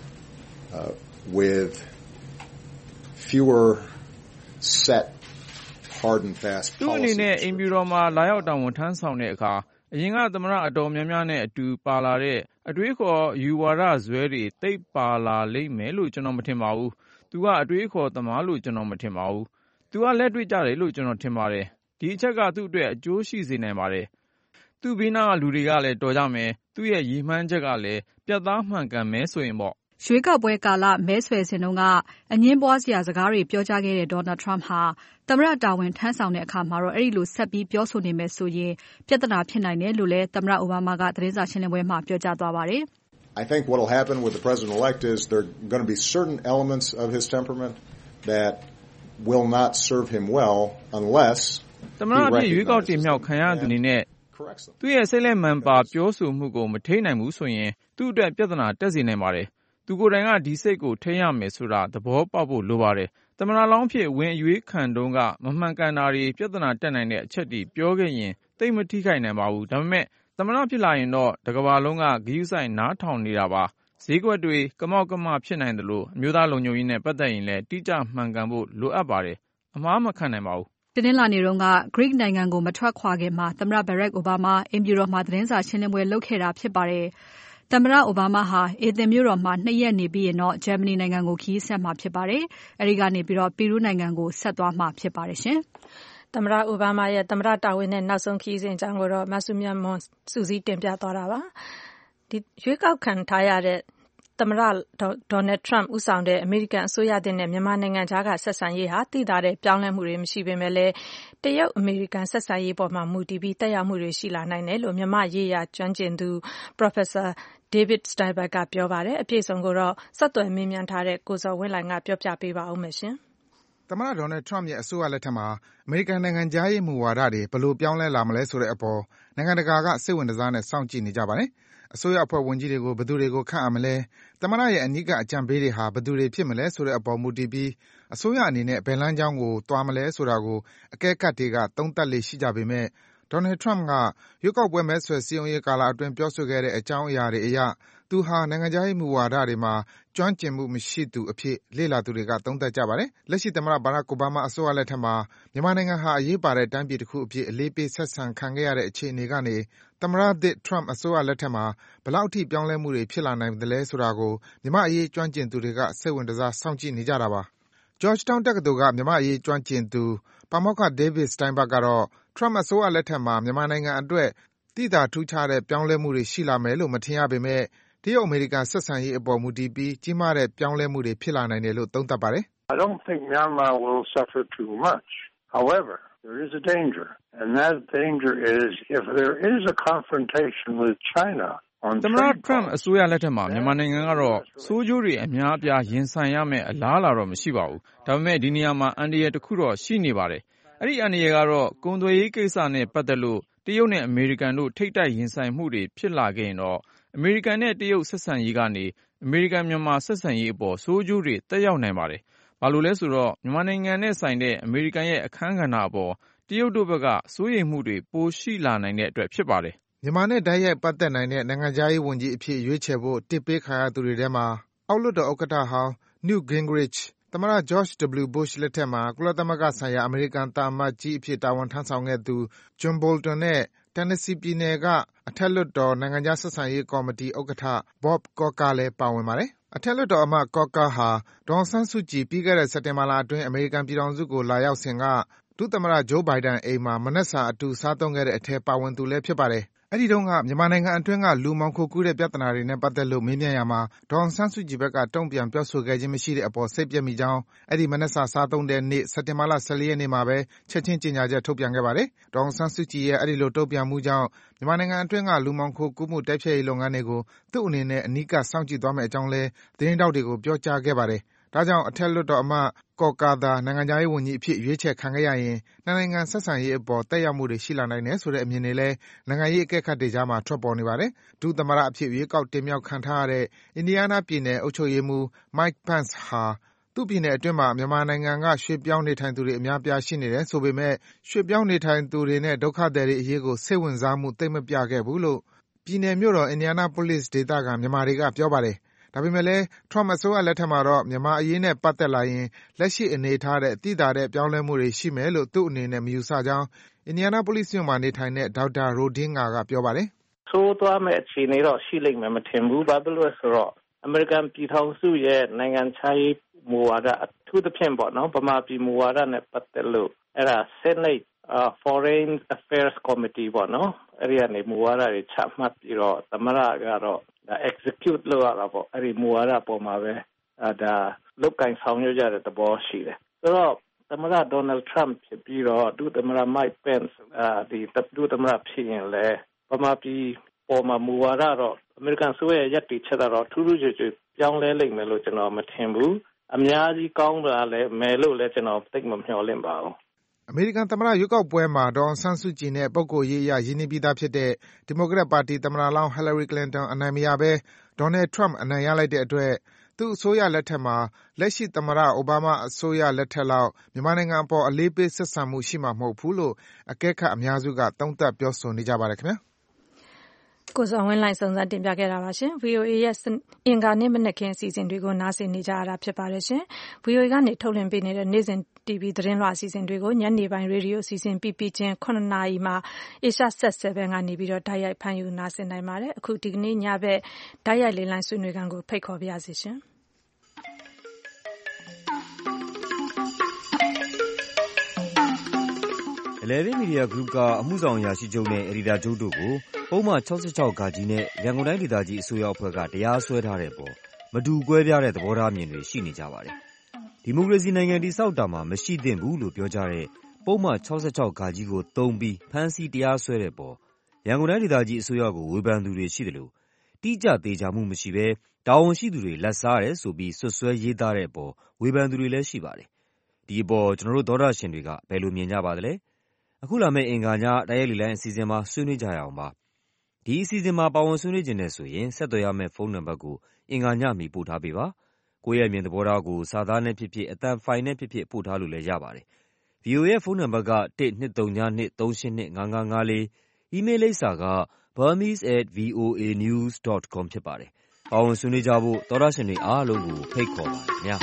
with fewer set hard and fast policies. သူ့အနေနဲ့အိမ်ဖြူတော်မှာလာရောက်တာဝန်ထမ်းဆောင်တဲ့အခါအရင်ကသမ္မတအတော်များများနဲ့အတူပါလာတဲ့အတွေးခေါ်ယူဝါဒဇွဲတွေသိပ်ပါလာလိမ့်မယ်လို့ကျွန်တော်မထင်ပါဘူး။သူကအတွေးခေါ်သမားလို့ကျွန်တော်မထင်ပါဘူး။သူကလက်တွေ့ကြတယ်လို့ကျွန်တော်ထင်ပါတယ်။ဒီအချက်ကသူ့အတွက်အကျိုးရှိစေနိုင်ပါတယ်။သူ့ဘေးနားကလူတွေကလည်းတော်ကြမယ်။သူ့ရဲ့ရည်မှန်းချက်ကလည်းပြတ်သားမှန်ကန်မယ်ဆိုရင်ပေါ့။ရွေးကောက်ပွဲကာလမဲဆွယ်စဉ်တုန်းကအငြင်းပွားစရာစကားတွေပြောကြားခဲ့တဲ့ Donald Trump ဟာသမ္မတတာဝန်ထမ်းဆောင်တဲ့အခါမှာတော့အဲဒီလိုဆက်ပြီးပြောဆိုနေမယ်ဆိုရင်ပြဿနာဖြစ်နိုင်တယ်လို့လည်းသမ္မတ Obama ကသတင်းစာရှင်းပွဲမှာပြောကြားသွားပါတယ် I think what will happen with the president-elect is there are going to be certain elements of his temperament that will not serve him well unless သမ္မတအဖြစ်ရွေးကောက်တင်မြှောက်ခံရသူအနေနဲ့သူ့ရဲ့စိတ်လက်မှန်ပါပြောဆိုမှုကိုမထိန်းနိုင်ဘူးဆိုရင်သူ့အတွက်ပြဿနာတက်စေနိုင်ပါတယ်။သူကိုယ်တိုင်ကဒီစိတ်ကိုထိန်းရမယ်ဆိုတာသဘောပေါက်ဖို့လိုပါတယ်။သမ္မတလောင်းဖြစ်ဝင်အရွေးခံတုန်းကမမှန်ကန်တာတွေပြဿနာတက်နိုင်တဲ့အချက်တွေပြောခဲ့ရင်သိမထိခိုက်နိုင်ပါဘူး။ဒါပေမဲ့သမ္မတဖြစ်လာရင်တော့တကမ္ဘာလုံးကဂရုစိုက်နားထောင်နေတာပါ။ဈေးကွက်တွေကမောက်ကမဖြစ်နိုင်တယ်လို့အမျိုးသားလုံခြုံရေးနဲ့ပတ်သက်ရင်လည်းတိကျမှန်ကန်ဖို့လိုအပ်ပါတယ်။အမှားမခံနိုင်ပါဘူး။တနင်္လာနေ့တုန်းက Greek နိုင်ငံကိုမထွက်ခွာခင်မှာသမ္မတ Barack Obama အိမ်ဖြူတော်မှာသတင်းစာရှင်းပွဲလုပ်ခဲ့တာဖြစ်ပါတယ်။သမ္မတ Obama ဟာအေသင်မြို့တော်မှာ2ရက်နေပြီးရင်တော့ဂျာမနီနိုင်ငံကိုခရီးဆက်မှာဖြစ်ပါတယ်။အဲဒီကနေပြီးတော့ပီရူးနိုင်ငံကိုဆက်သွားမှာဖြစ်ပါတယ်ရှင်။သမ္မတအိုဘားမားရဲ့သမ္မတတာဝန်နဲ့နောက်ဆုံးခရီးစဉ်အကြောင်းကိုတော့မဆုမြတ်မွန်စုစည်းတင်ပြသွားတာပါ။ဒီရွေးကောက်ခံထားရတဲ့သမ္မတ Donald Trump ဦးဆောင်တဲ့အမေရိကန်အစိုးရသစ်နဲ့မြန်မာနိုင်ငံကြားကဆက်ဆံရေးဟာသိသာတဲ့ပြောင်းလဲမှုတွေမရှိပေမဲ့လည်းတရုတ်အမေရိကန်ဆက်ဆံရေးပေါ်မှာမူတည်ပြီးသက်ရောက်မှုတွေရှိလာနိုင်တယ်လို့မြန်မာရေးရာကျွမ်းကျင်သူ Professor David Steinberg ကပြောပါတယ်။အပြည့်အစုံကိုတော့ဆက်သွယ်မေးမြန်းထားတဲ့ကိုဇော်ဝင်းလှိုင်ကပြောပြပေးပါဦးမယ်ရှင်။သမ္မတ Donald Trump ရဲ့အစိုးရလက်ထက်မှာအမေရိကန်နိုင်ငံခြားရေးမူဝါဒတွေဘယ်လိုပြောင်းလဲလာမလဲဆိုတဲ့အပေါ်နိုင်ငံတကာကစိတ်ဝင်စားနဲ့စောင့်ကြည့်နေကြပါတယ်။အစိုးရအဖွဲ့ဝန်ကြီးတွေကိုဘယ်သူတွေကိုခန့်အပ်မလဲသမ္မတရဲ့အနီးကအကြံပေးတွေဟာဘယ်သူတွေဖြစ်မလဲဆိုတဲ့အပေါ်မူတည်ပြီးအစိုးရအနေနဲ့ဘယ်လမ်းကြောင်းကိုသွားမလဲဆိုတာကိုအကဲခတ်တွေကသုံးသပ်လေ့ရှိကြပေမဲ့ Donald Trump ကရွေးကောက်ပွဲမဲဆွယ်စည်းရုံးရေးကာလအတွင်းပြောဆိုခဲ့တဲ့အကြောင်းအရာတွေအရသူဟာနိုင်ငံခြားရေးမူဝါဒတွေမှာကျွမ်းကျင်မှုမရှိသူအဖြစ်လေ့လာသူတွေကသုံးသပ်ကြပါတယ်။လက်ရှိသမ္မတ Barack Obama အစိုးရလက်ထက်မှာမြန်မာနိုင်ငံဟာအရေးပါတဲ့တိုင်းပြည်တစ်ခုအဖြစ်အလေးပေးဆက်ဆံခံခဲ့ရတဲ့အခြေအနေကနေသမ္မတသစ် Trump အစိုးရလက်ထက်မှာဘယ်လောက်အထိပြောင်းလဲမှုတွေဖြစ်လာနိုင်သလဲဆိုတာကိုမြန်မာ့အရေးကျွမ်းကျင်သူတွေကစိတ်ဝင်တစားစောင့်ကြည့်နေကြတာပါ။ Georgetown တက္ကသိုလ်ကမြန်မာ့အရေးကျွမ်းကျင်သူပါမောက္ခ David Steinberg ကတော့ Trump အစိုးရလက်ထက်မှာမြန်မာနိုင်ငံအတွက်သိသာထူးခြားတဲ့ပြောင်းလဲမှုတွေရှိလာမယ်လို့မထင်ရပေမဲ့တရုတ်အမေရိကန်ဆက်ဆံရေးအပေါ်မူတည်ပြီးကြီးမားတဲ့ပြောင်းလဲမှုတွေဖြစ်လာနိုင်တယ်လို့သုံးသပ်ပါတယ်။ I don't think Myanmar will suffer too much. However, there is a danger, and that danger is if there is a confrontation with China on သမ္မတ Trump အစိုးရလက်ထက်မှာမြန်မာနိုင်ငံကတော့ဆိုးကျိုးတွေအများအပြားရင်ဆိုင်ရမယ့်အလားအလာတော့မရှိပါဘူး။ဒါပေမဲ့ဒီနေရာမှာအန္တရာယ်တစ်ခုတော့ရှိနေပါတယ်။အဲ့ဒီအန္တရာယ်ကတော့ကုန်သွယ်ရေးကိစ္စနဲ့ပတ်သက်လို့တရုတ်နဲ့အမေရိကန်တို့ထိပ်တိုက်ရင်ဆိုင်မှုတွေဖြစ်လာခဲ့ရင်တော့အမေရိကန်နဲ့တရုတ်ဆက်ဆံရေးကနေအမေရိကန်မြန်မာဆက်ဆံရေးအပေါ်ဆိုးကျိုးတွေတက်ရောက်နိုင်ပါတယ်။ဘာလို့လဲဆိုတော့မြန်မာနိုင်ငံနဲ့ဆိုင်တဲ့အမေရိကန်ရဲ့အခန်းကဏ္ဍအပေါ်တတရုတ်တို့ဘက်ကစိုးရိမ်မှုတွေပိုရှိလာနိုင်တဲ့အတွက်ဖြစ်ပါတယ်။မြန်မာနဲ့တိုက်ရိုက်ပတ်သက်နိုင်တဲ့နိုင်ငံခြားရေးဝန်ကြီးအဖြစ်ရွေးချယ်ဖို့တစ်ပေးခံရသူတွေထဲမှာအောက်လွှတ်တော်ဥက္ကဋ္ဌဟောင်း Newt Gingrich ၊ သမ္မတ George W. Bush လက်ထက်မှာကုလသမဂ္ဂဆိုင်ရာအမေရိကန်သံအမတ်ကြီးအဖြစ်တာဝန်ထမ်းဆောင်ခဲ့သူ John Bolton နဲ့ Tennessee ပြည်နယ်ကအထက်လွှတ်တော်နိုင်ငံခြားဆက်ဆံရေးကော်မတီဥက္ကဋ္ဌ Bob Corker လည်းပါဝင်ပါတယ်။အထက်လွှတ်တော်အမတ် Corker ဟာဒေါ်အောင်ဆန်းစုကြည်ပြီးခဲ့တဲ့စက်တင်ဘာလအတွင်းအမေရိကန်ပြည်ထောင်စုကိုလာရောက်စဉ်ကဒုသမ္မတ Joe Biden အိမ်မှာမနက်စာအတူစားသုံးခဲ့တဲ့အထဲပါဝင်သူလည်းဖြစ်ပါတယ်။အဲဒီတုန်းကမြန်မာနိုင်ငံအတွင်းကလူမှောင်ခိုကူးတဲ့ပြဿနာတွေနဲ့ပတ်သက်လို့မေးမြန်းရာမှာဒေါ်အောင်ဆန်းစုကြည်ဘက်ကတုံ့ပြန်ပြောဆိုခဲ့ခြင်းမရှိတဲ့အပေါ်စိတ်ပျက်မိကြောင်းအဲဒီမနက်စာစားသုံးတဲ့နေ့စက်တင်ဘာလ 14 ရက်နေ့မှာပဲချက်ချင်းကြေညာချက်ထုတ်ပြန်ခဲ့ပါတယ်။ဒေါ်အောင်ဆန်းစုကြည်ရဲ့အဲဒီလိုတုံ့ပြန်မှုကြောင့်မြန်မာနိုင်ငံအတွင်းကလူမှောင်ခိုကူးမှုတိုက်ဖျက်ရေးလုပ်ငန်းတွေကိုသူ့အနေနဲ့အနီးကပ်စောင့်ကြည့်သွားမယ့်အကြောင်းလည်းသတင်းထောက်တွေကိုပြောကြားခဲ့ပါတယ်။ဒါကြောင့်အထက်လွှတ်တော်အမတ် Corker သာနိုင်ငံခြားရေးဝန်ကြီးအဖြစ်ရွေးချယ်ခံခဲ့ရရင်နှစ်နိုင်ငံဆက်ဆံရေးအပေါ်သက်ရောက်မှုတွေရှိလာနိုင်တယ်ဆိုတဲ့အမြင်တွေလည်းနိုင်ငံရေးအကဲခတ်တွေကြားမှာထွက်ပေါ်နေပါတယ်။ဒုသမ္မတအဖြစ်ရွေးကောက်တင်မြှောက်ခံထားရတဲ့ Indiana ပြည်နယ်အုပ်ချုပ်ရေးမှူး Mike Pence ဟာသူ့ပြည်နယ်အတွင်းမှာမြန်မာနိုင်ငံကရွှေ့ပြောင်းနေထိုင်သူတွေအများအပြားရှိနေတယ်ဆိုပေမယ့်ရွှေ့ပြောင်းနေထိုင်သူတွေနဲ့ဒုက္ခသည်တွေအရေးကိုစိတ်ဝင်စားမှုသိပ်မပြခဲ့ဘူးလို့ပြည်နယ်မြို့တော် Indianapolis ဒေသခံမြန်မာတွေကပြောပါတယ်။ဒါပေမဲ့လည်း Trump အစိုးရလက်ထက်မှာတော့မြန်မာအရေးနဲ့ပတ်သက်လာရင်လက်ရှိအနေအထားထက်သိသာတဲ့ပြောင်းလဲမှုတွေရှိမယ်လို့သူ့အနေနဲ့မယူဆကြောင်း Indianapolis မြို့မှာနေထိုင်တဲ့ဒေါက်တာ Rodinger ကပြောပါတယ်။ဆိုးသွားမယ့်အခြေအနေတော့ရှိလိမ့်မယ်မထင်ဘူး။ဘာဖြစ်လို့လဲဆိုတော့အမေရိကန်ပြည်ထောင်စုရဲ့နိုင်ငံခြားရေးမူဝါဒအထူးသဖြင့်ပေါ့နော်ဗမာပြည်မူဝါဒနဲ့ပတ်သက်လို့အဲ့ဒါ Senate Foreign Affairs Committee ပေါ့နော်အဲ့ဒီကနေမူဝါဒတွေချမှတ်ပြီးတော့သမ္မတကတော့execute လုပ်ရတာပေါ့အဲ့ဒီမူဝါဒပေါ်မှာပဲဒါလုတ်ကင်ဆောင်ရွက်ကြတဲ့သဘောရှိတယ်ဆိုတော့သမ္မတ Donald Trump ဖြစ်ပြီးတော့ဒုသမ္မတ Mike Pence ဒီဒုသမ္မတဖြစ်ရင်လည်းဗမာပြည်ပေါ်မှာမူဝါဒတော့အမေရိကန်ဆိုရဲ့ရပ်တည်ချက်တော့ထူးထူးခြားခြားပြောင်းလဲလိမ့်မယ်လို့ကျွန်တော်မထင်ဘူးအများကြီးကောင်းတာလည်းမယ်လို့လည်းကျွန်တော်သိမမျှော်လင့်ပါဘူးအမေရိကန်သမ္မတရွေးကောက်ပွဲမှာဒေါ်အောင်ဆန်းစုကြည်နဲ့ပုဂ္ဂိုလ်ရေးအရရင်းနှီးပြီးသားဖြစ်တဲ့ဒီမိုကရက်ပါတီသမ္မတလောင်း Hillary Clinton အနိုင်မရဘဲ Donald Trump အနိုင်ရလိုက်တဲ့အတွက်သူ့အစိုးရလက်ထက်မှာလက်ရှိသမ္မတအိုဘားမားအစိုးရလက်ထက်လောက်မြန်မာနိုင်ငံအပေါ်အလေးပေးဆက်ဆံမှုရှိမှာမဟုတ်ဘူးလို့အကဲခတ်အများစုကသုံးသပ်ပြောဆိုနေကြပါတယ်ခင်ဗျာကိုဇော်ဝင်းလှိုင်စုံစမ်းတင်ပြခဲ့တာပါရှင် VOA ရဲ့အင်္ဂါနေ့မနက်ခင်းအစီအစဉ်တွေကိုနားဆင်နေကြရတာဖြစ်ပါတယ်ရှင် VOA ကနေထုတ်လွှင့်ပေးနေတဲ့နေ့စဉ် TV သတင်းလွှာအစီအစဉ်တွေကိုညနေပိုင်းရေဒီယိုအစီအစဉ်ပြီးချင်း9နာရီမှာ Asia Set 7ကနေပြီးတော့တိုက်ရိုက်ဖမ်းယူနားဆင်နိုင်ပါတယ်အခုဒီကနေ့ညဘက်တိုက်ရိုက်လေလံဆွေးနွေးခန်းကိုဖိတ်ခေါ်ပါရစေရှင် Eleven Media Group ကအမှုဆောင်အရာရှိချုပ်နဲ့အယ်ဒီတာချုပ်တို့ကိုပုံမှန်66ဂါကြီးနဲ့ရန်ကုန်တိုင်းဒေသကြီးအစိုးရအဖွဲ့ကတရားစွဲထားတဲ့ပေါ်မတူကွဲပြားတဲ့သဘောထားမြင်တွေရှိနေကြပါတယ်။ဒီမိုကရေစီနိုင်ငံတည်ဆောက်တာမှာမရှိသင့်ဘူးလို့ပြောကြတဲ့ပုံမှန်66ဂါကြီးကိုသုံးပြီးဖမ်းဆီးတရားစွဲတဲ့ပေါ်ရန်ကုန်တိုင်းဒေသကြီးအစိုးရကိုဝေဖန်သူတွေရှိတယ်လို့တိကျသေးချာမှုမရှိဘဲတာဝန်ရှိသူတွေလက်စားတယ်ဆိုပြီးဆွဆွဲရေးသားတဲ့ပေါ်ဝေဖန်သူတွေလည်းရှိပါတယ်။ဒီအပေါ်ကျွန်တော်တို့သောတာရှင်တွေကဘယ်လိုမြင်ကြပါသလဲ။အခုလာမယ့်အင်္ဂါညတိုက်ရိုက်လေလံအစီအစဉ်မှာဆွေးနွေးကြရအောင်ပါ။ဒီအစီအစဉ်မှာပါဝင်ဆွေးနွေးခြင်းနဲ့ဆိုရင်ဆက်သွယ်ရမယ့်ဖုန်းနံပါတ်ကိုအင်္ဂါညမီပို့ထားပေးပါ။ကိုယ့်ရဲ့မြင်သဘောထားကိုစာသားနဲ့ဖြစ်ဖြစ်အသံဖိုင်နဲ့ဖြစ်ဖြစ်ပို့ထားလို့လည်းရပါတယ်။ VOA ရဲ့ဖုန်းနံပါတ်က12393855554 email လိပ်စာက burmese@voanews.com ဖြစ်ပါတယ်။ပါဝင်ဆွေးနွေးကြဖို့သောတာရှင်တွေအားလုံးကိုဖိတ်ခေါ်ပါတယ်ခင်ဗျာ။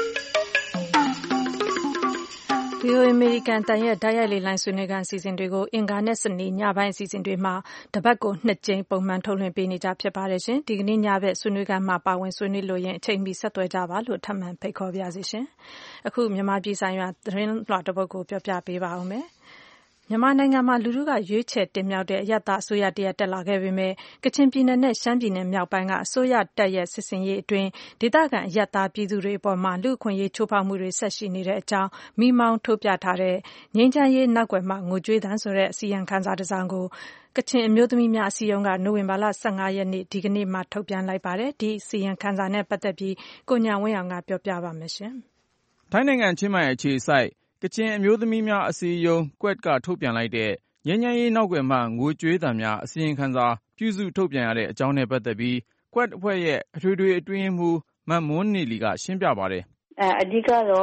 VOA American တန်ရဲ့တိုက်ရိုက်လေလံဆွေးနွေးခန်းအစီအစဉ်တွေကိုအင်္ဂါနဲ့စနေညပိုင်းအစီအစဉ်တွေမှာတပတ်ကို2ကြိမ်ပုံမှန်ထုတ်လွှင့်ပေးနေကြဖြစ်ပါတယ်ရှင်ဒီကနေ့ညဘက်ဆွေးနွေးခန်းမှာပါဝင်ဆွေးနွေးလို့ရင်အချိန်မီဆက်သွယ်ကြပါလို့ထပ်မံဖိတ်ခေါ်ပါရစေရှင်အခုမြန်မာပြည်ဆိုင်ရာသတင်းလွှာတစ်ပုဒ်ကိုပြောပြပေးပါဦးမယ်မြန်မာနိုင်ငံမှာလူထုကရွေးချယ်တင်မြှောက်တဲ့အရပ်သားအစိုးရတရက်တက်လာခဲ့ပေမဲ့ကချင်ပြည်နယ်နဲ့ရှမ်းပြည်နယ်မြောက်ပိုင်းကအစိုးရတပ်ရဲ့စစ်စင်ရေးအတွင်းဒေသခံအရပ်သားပြည်သူတွေအပေါ်မှာလူ့အခွင့်အရေးချိုးဖောက်မှုတွေဆက်ရှိနေတဲ့အကြောင်းမိမောင်းထုတ်ပြထားတဲ့ငြိမ်းချမ်းရေးနောက်ွယ်မှာငိုကြွေးသံဆိုတဲ့အစီရင်ခံစာတစ်စောင်ကိုကချင်အမျိုးသမီးများအစည်းအရုံးကနိုဝင်ဘာလ15ရက်နေ့ဒီကနေ့မှထုတ်ပြန်လိုက်ပါတယ်ဒီအစီရင်ခံစာနဲ့ပတ်သက်ပြီးကိုညာဝင်းအောင်ကပြောပြပါမယ်ရှင်ထိုင်းနိုင်ငံချင်းမိုင်အခြေစိုက်ကချင်အမျိုးသမီးများအစည်းအရုံး QUET ကထုတ်ပြန်လိုက်တဲ့ငြိမ်းချမ်းရေးနောက်ွယ်မှငိုကြွေးသံများအစီရင်ခံစာပြုစုထုတ်ပြန်ရတဲ့အကြောင်းနဲ့ပတ်သက်ပြီး QUET အဖွဲ့ရဲ့အထွေထွေအတွင်းရေးမှူးမမွန်းနေလီကရှင်းပြပါတယ်အဓိကတော့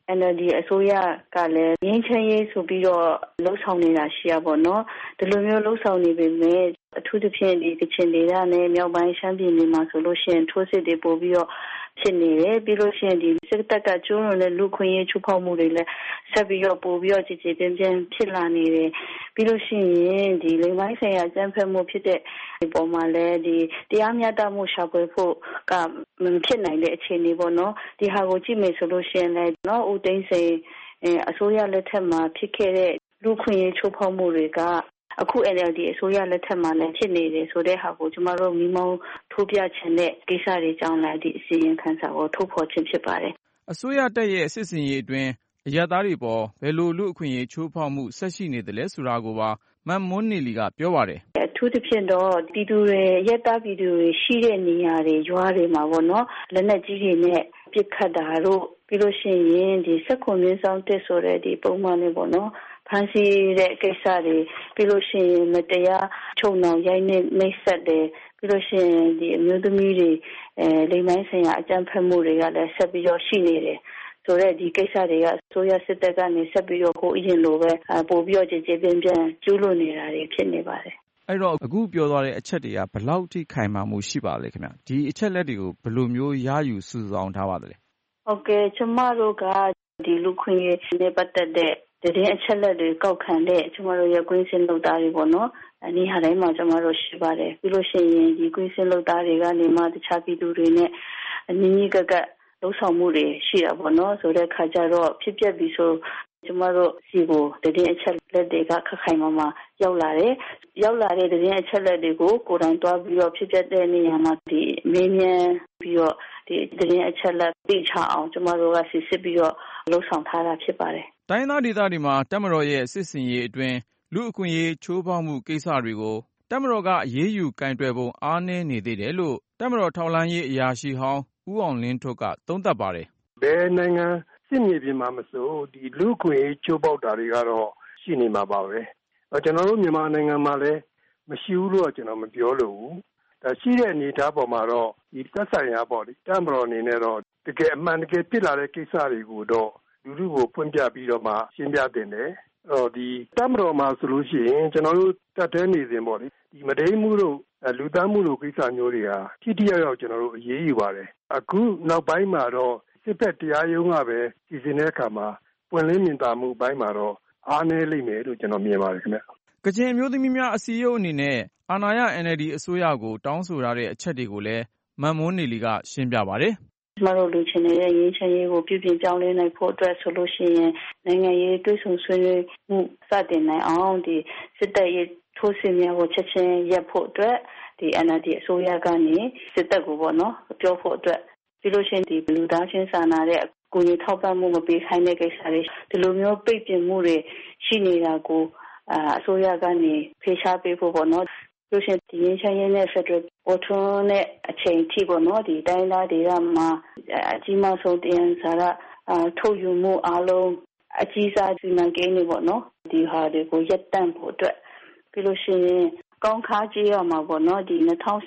NLD အစိုးရကလည်းငြိမ်းချမ်းရေးဆိုပြီးတော့လှုပ်ဆောင်နေတာရှိရပါတော့ဒီလိုမျိုးလှုပ်ဆောင်နေပေမဲ့အထူးသဖြင့်ဒီကချင်ဒေသနဲ့မြောက်ပိုင်းရှမ်းပြည်နယ်မှာဆိုလို့ရှိရင်ထိုးစစ်တွေပို့ပြီးတော့ဖြစ်နေတယ်ပြီးလို့ရှိရင်ဒီစစ်တပ်ကကျူးလွန်တဲ့လူခွင့်ရေးချိုးဖောက်မှုတွေလည်းဆက်ပြီးတော့ပို့ပြီးတော့ကြည်ကြည်ပြင်းပြင်းဖြစ်လာနေတယ်ပြီးလို့ရှိရင်ဒီလိမ်ပိုင်းဆိုင်ရာကြမ်းဖက်မှုဖြစ်တဲ့ဒီပေါ်မှာလည်းဒီတရားမျှတမှုရှာဖွေဖို့ကဖြစ်နိုင်တဲ့အခြေအနေပေါ့နော်ဒီဟာကိုကြည့်မယ်ဆိုလို့ရှိရင်လည်းနော်ဦးသိန်းစိန်အစိုးရလက်ထက်မှာဖြစ်ခဲ့တဲ့လူခွင့်ရေးချိုးဖောက်မှုတွေကအခု NLD အစိုးရလက်ထက်မှာလည်းဖြစ်နေတယ်ဆိုတဲ့ဟာကိုကျမတို့မိမောင်းထိုးပြချင်တဲ့ကိစ္စတွေကြောင့်လည်းဒီအစီရင်ခံစာကိုထုတ်ဖော်ခြင်းဖြစ်ပါတယ်အစိုးရတပ်ရဲ့စစ်စင်ရေးအတွင်းအရပ်သားတွေပေါ်ဘယ်လိုလူအခွင့်အရေးချိုးဖောက်မှုဆက်ရှိနေတယ်လဲဆိုတာကိုပါမမ်မွန်းနေလီကပြောပါတယ်အထူးသဖြင့်တော့ပြည်သူတွေရက်သားပြည်သူတွေရှိတဲ့နေရာတွေရွာတွေမှာပေါ့နော်လက်နက်ကြီးတွေနဲ့ပစ်ခတ်တာတို့ပြီးလို့ရှိရင်ဒီစက်ခွန်မင်းဆောင်တက်ဆိုတဲ့ဒီပုံမှန်တွေပေါ့နော်ဖန်စီတဲ့ကိစ္စတွေပြီးလို့ရှိရင်မတရားချုံနှောင်ရိုက်နှိပ်နှိပ်စက်တယ်ပြီးလို့ရှိရင်ဒီအမျိုးသမီးတွေလိမ်ပိုင်းဆိုင်ရာအကြမ်းဖက်မှုတွေကလည်းဆက်ပြီးတော့ရှိနေတယ်ဆိုတော့ဒီကိစ္စတွေကဆိုရစစ်တပ်ကနေဆက်ပြီးတော့ကိုအရင်လိုပဲပို့ပြီးတော့ကြည်ပြင်းပြင်းကျူးလွန်နေတာတွေဖြစ်နေပါတယ်အဲ့တော့အခုပြောသွားတဲ့အချက်တွေကဘယ်လောက်ထိခိုင်မာမှုရှိပါလဲခင်ဗျဒီအချက်လက်တွေကိုဘယ်လိုမျိုးရယူစုဆောင်ထားပါသလဲဟုတ်ကဲ့ကျမတို့ကဒီလူခွင့်ရေးနဲ့ပတ်သက်တဲ့တဲ့အချက်လက်တွေကောက်ခံတဲ့ကျမတို့ရဲ့ကွင်းစင်လုပ်သားတွေပေါ့နော်အနည်းဟာတိုင်းမှာကျမတို့ရှိပါတယ်ပြီးလို့ရှိရင်ဒီကွင်းစင်လုပ်သားတွေကနေမှတခြားပြည်သူတွေနဲ့အနည်းငယ်ကလှုပ်ဆောင်မှုတွေရှိတာပေါ့နော်ဆိုတဲ့ခါကျတော့ဖြစ်ပျက်ပြီးဆိုကျမတို့စီကိုတဲ့အချက်လက်တွေကခက်ခိုင်မာရောက်လာတဲ့တဲ့အချက်လက်တွေကိုကိုယ်တိုင်တွားပြီးတော့ဖြစ်ပျက်တဲ့နေရာမှာဒီမေးမြန်းပြီးတော့ဒီတဲ့အချက်လက်သိချအောင်ကျမတို့ကစစ်ပြီးတော့လှုပ်ဆောင်ထားတာဖြစ်ပါတယ်တိုင်းသားဒေသတွေမှာတပ်မတော်ရဲ့စစ်စင်ရေးအတွင်းလူအခွင့်အရေးချိုးဖောက်မှုကိစ္စတွေကိုတပ်မတော်ကအရေးယူကင်တွယ်ပုံအားနည်းနေသေးတယ်လို့တပ်မတော်ထောက်လှမ်းရေးအရာရှိဟောင်းဦးအောင်လင်းထွဋ်ကသုံးသပ်ပါတယ်ဘယ်နိုင်ငံစစ်မြေပြင်မှာမဆိုဒီလူခွင့်ရေးချိုးဖောက်တာတွေကတော့ရှိနေမှာပါပဲကျွန်တော်တို့မြန်မာနိုင်ငံမှာလည်းမရှိဘူးလို့ကျွန်တော်မပြောလို့ဘူးဒါရှိတဲ့အနေအထားပေါ်မှာတော့ဒီသက်ဆိုင်ရာပေါ့ဒီတပ်မတော်အနေနဲ့တော့တကယ်အမှန်တကယ်ဖြစ်လာတဲ့ကိစ္စတွေကိုတော့လူလူကိုဖွင့်ပြပြီးတော့မှရှင်းပြတင်တယ်ဒီတပ်မတော်မှာဆိုလို့ရှိရင်ကျွန်တော်တို့တပ်ထဲနေစဉ်ပေါ့ဒီမဒိမှုတို့လူသားမှုတို့ကိစ္စမျိုးတွေဟာထိထိရောက်ရောက်ကျွန်တော်တို့အရေးယူပါတယ်အခုနောက်ပိုင်းမှာတော့စစ်ဖက်တရားရုံးကပဲစီစဉ်တဲ့အခါမှာပွင့်လင်းမြင်သာမှုပိုင်းမှာတော့အားနည်းလိမ့်မယ်လို့ကျွန်တော်မြင်ပါတယ်ခင်ဗျကချင်အမျိုးသမီးများအစည်းအရုံးအနေနဲ့အာဏာရ NLD အစိုးရကိုတောင်းဆိုထားတဲ့အချက်တွေကိုလည်းမမ်မွန်းနေလီကရှင်းပြပါတယ်ကျမတို့လူချင်းနေတဲ့ရင်းချမ်းရေးကိုပြုပြင်ပြောင်းလဲနိုင်ဖို့အတွက်ဆိုလို့ရှိရင်နိုင်ငံရေးတွဲဆုံဆွေးနွေးမှုစတင်နိုင်အောင်ဒီစစ်တပ်ရဲ့ထိုးစစ်များကိုချက်ချင်းရပ်ဖို့အတွက်ဒီ NLD အစိုးရကနေစစ်တပ်ကိုပေါ့နော်ပြောဖို့အတွက်ပြီးလို့ရှိရင်ဒီလူသားချင်းစာနာတဲ့ကိုယ်ကြီးထောက်ပံ့မှုမပေးခိုင်းတဲ့ကိစ္စတွေဒီလိုမျိုးပိတ်ပင်မှုတွေရှိနေတာကိုအစိုးရကနေဖေရှားပေးဖို့ပေါ့နော်လို့ရှိရင်ဒီရင်းချမ်းရေးနဲ့ဖက်ဒရယ်ပေါ်ထွန်းတဲ့အချိန်ထိပေါ့နော်ဒီတိုင်းသားတွေကမှာအကြီးမားဆုံးတရားစာရထုတ်ယူမှုအားလုံးအကြီးစားစီမံကိန်းတွေပေါ့နော်ဒီဟာတွေကိုရပ်တန့်ဖို့အတွက်ပြီးလို့ရှိရင်ကောင်းခါကြီးရမှာပေါ့နော်ဒီ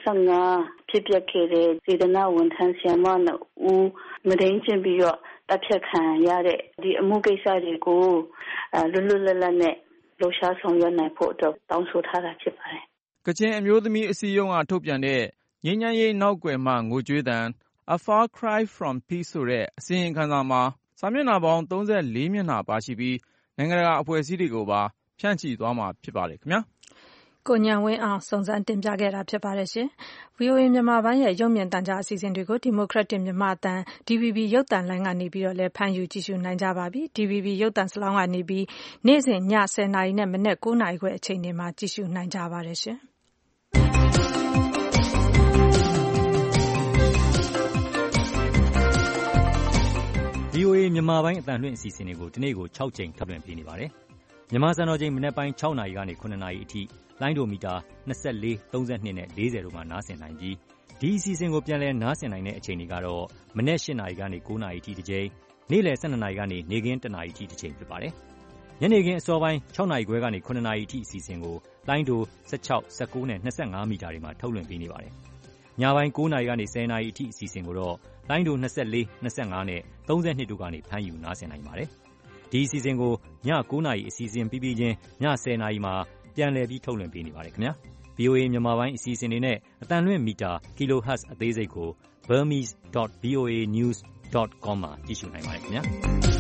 2015ဖြစ်ပျက်ခဲ့တဲ့စေတနာဝန်ထမ်းဆရာမဦးမဒိန်ချင်းပြီးတော့တပ်ဖြတ်ခံရတဲ့ဒီအမှုကိစ္စတွေကိုလွတ်လွတ်လပ်လပ်နဲ့လှုပ်ရှားဆောင်ရွက်နိုင်ဖို့အတွက်တောင်းဆိုထားတာဖြစ်ပါတယ်ကချင်အမျိုးသမီးအစည်းအရုံးကထုတ်ပြန်တဲ့ငြိမ်းချမ်းရေးနောက်ကွယ်မှငိုကြွေးသံ A Far Cry from Peace ဆိုတဲ့အစီရင်ခံစာမှာစာမျက်နှာပေါင်း34မျက်နှာပါရှိပြီးနိုင်ငံတကာအဖွဲ့အစည်းတွေကိုပါဖြန့်ချိသွားမှာဖြစ်ပါတယ်ခင်ဗျာကိုဉာဏ်ဝင်းအောင်စုံစမ်းတင်ပြခဲ့တာဖြစ်ပါတယ်ရှင်။ VOA မြန်မာပိုင်းရဲ့ရုပ်မြင်သံကြားအစီအစဉ်တွေကို Democratic မြန်မာအသံ DVB ရုပ်သံလိုင်းကနေပြီးတော့လည်းဖမ်းယူကြည့်ရှုနိုင်ကြပါပြီ။ DVB ရုပ်သံစလောင်းကနေပြီးနေ့စဉ်ည10:00 နာရီနဲ့မနက်9:00 နာရီခွဲအချိန်တွေမှာကြည့်ရှုနိုင်ကြပါတယ်ရှင်။ VOA မြန်မာပိုင်းအသံလွှင့်အစီအစဉ်တွေကိုဒီနေ့ကို6ကြိမ်ထုတ်လွှင့်ပေးနေပါတယ်။မြန်မာစံတော်ချိန်မနက်ပိုင်း6နာရီကနေ9နာရီအထိလိုင်းဒိုမီတာ24 32နဲ့40တို့မှာနားဆင်နိုင်ပြီးဒီအစီအစဉ်ကိုပြန်လည်နားဆင်နိုင်တဲ့အချိန်တွေကတော့မနက်8နာရီကနေ9နာရီအထိတစ်ကြိမ်နေ့လယ်12နာရီကနေနေ့ခင်း1နာရီအထိတစ်ချိန်ဖြစ်ပါတယ်။ညနေခင်းအစောပိုင်း6နာရီခွဲကနေ9နာရီအထိအစီအစဉ်ကိုလိုင်းဒို16 19နဲ့25မီတာတွေမှာထုတ်လွှင့်ပေးနေပါတယ်။ညပိုင်း9 နာရီကနေ 10 နာရီအထိအစီအစဉ်ကိုတော့လိုင်းဒို24, 25နဲ့ 32တို့ကနေဖမ်းယူနားဆင်နိုင်ပါတယ်။ဒီအစီအစဉ်ကိုည9 နာရီအစီအစဉ်ပြီးပြီးချင်းည10 နာရီမှာပြန်လည်ပြီးထုတ်လွှင့်ပေးနေပါတယ်ခင်ဗျာ။ VOA မြန်မာပိုင်းအစီအစဉ်တွေနဲ့အတန်လွင့်မီတာ kilohertz အသေးစိတ်ကို burmese.voanews.com မှာကြည့်ရှုနိုင်ပါတယ်ခင်ဗျာ။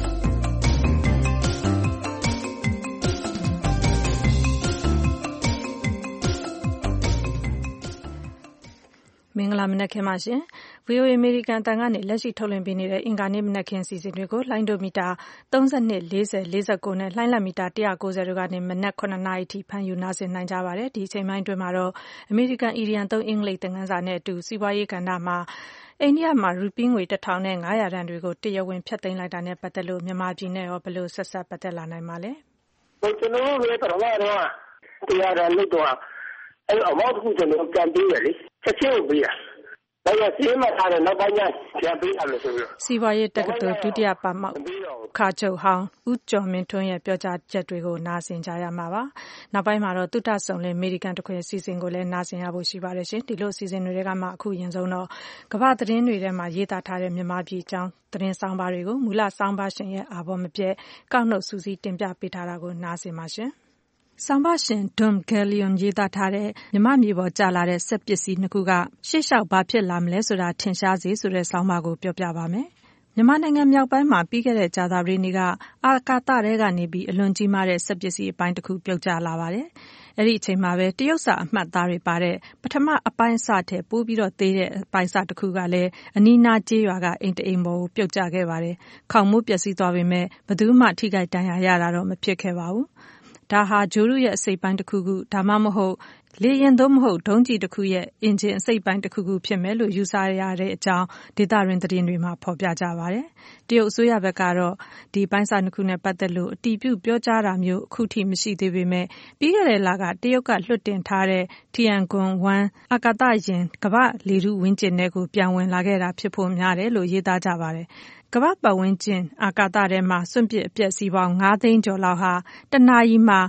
မင်္ဂလာမနက်ခင်းပါရှင်။ VOA အမေရိကန်အသံကနေလက်ရှိထုတ်လွှင့်ပေးနေတဲ့အင်္ဂါနေ့မနက်ခင်းအစီအစဉ်တွေကိုလိုင်းဒိုမီတာ32, 40, 49နဲ့လှိုင်းလတ်မီတာ190တို့ကနေမနက်9 နာရီထိဖမ်းယူနားဆင်နိုင်ကြပါတယ်။ဒီအချိန်ပိုင်းအတွင်းမှာတော့အမေရိကန်အီဒီယံသုံးအင်္ဂလိပ်သင်ခန်းစာနဲ့အတူစီးပွားရေးကဏ္ဍမှာအိန္ဒိယမှာရူပီးငွေ 1,500 တန်တွေကိုတရားဝင်ဖျက်သိမ်းလိုက်တာနဲ့ပတ်သက်လို့မြန်မာပြည်နဲ့ရောဘယ်လိုဆက်စပ်ပတ်သက်လာနိုင်ပါလဲ။ကျွန်တော်တို့လည်းပထမတော့တရားရလို့တော့အဲ့အမောက်တစ်ခုကျွန်တော်ပြန်ပေးရလေချက်ချင်းပေးရဒါရစီမထားတဲ့နောက်ပိုင်းကျပြန်ပေးရလို့ဆိုပြီးစီးပွားရေးတက္ကသိုလ်ဒုတိယပါမောက္ခချုပ်ဟောင်းဦးကျော်မင်းထွန်းရဲ့ပြောကြားချက်တွေကိုနားဆင်ကြရမှာပါ။နောက်ပိုင်းမှာတော့သုတဆုံလင်းအမေရိကန်တခွင်အစီအစဉ်ကိုလည်းနားဆင်ရဖို့ရှိပါတယ်ရှင်။ဒီလိုအစီအစဉ်တွေကမှအခုရင်ဆုံးတော့ကမ္ဘာသတင်းတွေထဲမှာရေးသားထားတဲ့မြန်မာပြည်အကြောင်းသတင်းဆောင်ပါတွေကိုမူလဆောင်ပါရှင်ရဲ့အာဘော်မပြဲကောက်နှုတ်စူးစီးတင်ပြပေးထားတာကိုနားဆင်ပါရှင်။ဆောင်းပါရှင် Don Gallion ရေးသားထားတဲ့မြမမြေပေါ်ကျလာတဲ့စက်ပစ္စည်းနှစ်ခုကရှေ့လျှောက်ဘာဖြစ်လာမလဲဆိုတာထင်ရှားစေဆိုတဲ့ဆောင်းပါကိုပြောပြပါမယ်။မြန်မာနိုင်ငံမြောက်ပိုင်းမှာပြီးခဲ့တဲ့ကြာသပတေးနေ့ကအာကာသထဲကနေပြီးအလွန်ကြီးမားတဲ့စက်ပစ္စည်းအပိုင်းတစ်ခုပြုတ်ကျလာပါတယ်။အဲ့ဒီအချိန်မှာပဲတရုတ်စာအမှတ်သားတွေပါတဲ့ပထမအပိုင်းအစထက်ပိုးပြီးတော့သေးတဲ့အပိုင်းအစတစ်ခုကလည်းအနီးနားကျေးရွာကအိမ်တအိမ်ပေါ်ကိုပြုတ်ကျခဲ့ပါတယ်။ခေါင်မိုးပျက်စီးသွားပေမဲ့ဘယ်သူမှထိခိုက်ဒဏ်ရာရတာတော့မဖြစ်ခဲ့ပါဘူး။ဒါဟာဂျိုရုရဲ့အစိတ်ပိုင်းတစ်ခုခုဒါမှမဟုတ်လေယာဉ်သို့မဟုတ်ဒုံးကျည်တစ်ခုရဲ့အင်ဂျင်အစိတ်ပိုင်းတစ်ခုခုဖြစ်မယ်လို့ယူဆရတဲ့အကြောင်းဒေသတွင်သတင်းတွေမှာဖော်ပြကြပါတယ်။တရုတ်အစိုးရဘက်ကတော့ဒီပိုင်းစာနှစ်ခုနဲ့ပတ်သက်လို့အတည်ပြုပြောကြားတာမျိုးအခုထိမရှိသေးပေမဲ့ပြီးခဲ့တဲ့လကတရုတ်ကလွှတ်တင်ထားတဲ့ Tiangong-1 အာကာသယာဉ်ကမ္ဘာလေထုဝန်းကျင်ထဲကိုပြန်ဝင်လာခဲ့တာဖြစ်ဖို့များတယ်လို့ရေးသားကြပါတယ်။ကမ္ဘာပတ်ဝန်းကျင်အာကာသထဲမှာစွန့်ပစ်အပျက်စီးပေါင်း9 သိန်းကျော်လောက်ဟာတနာရီမှာ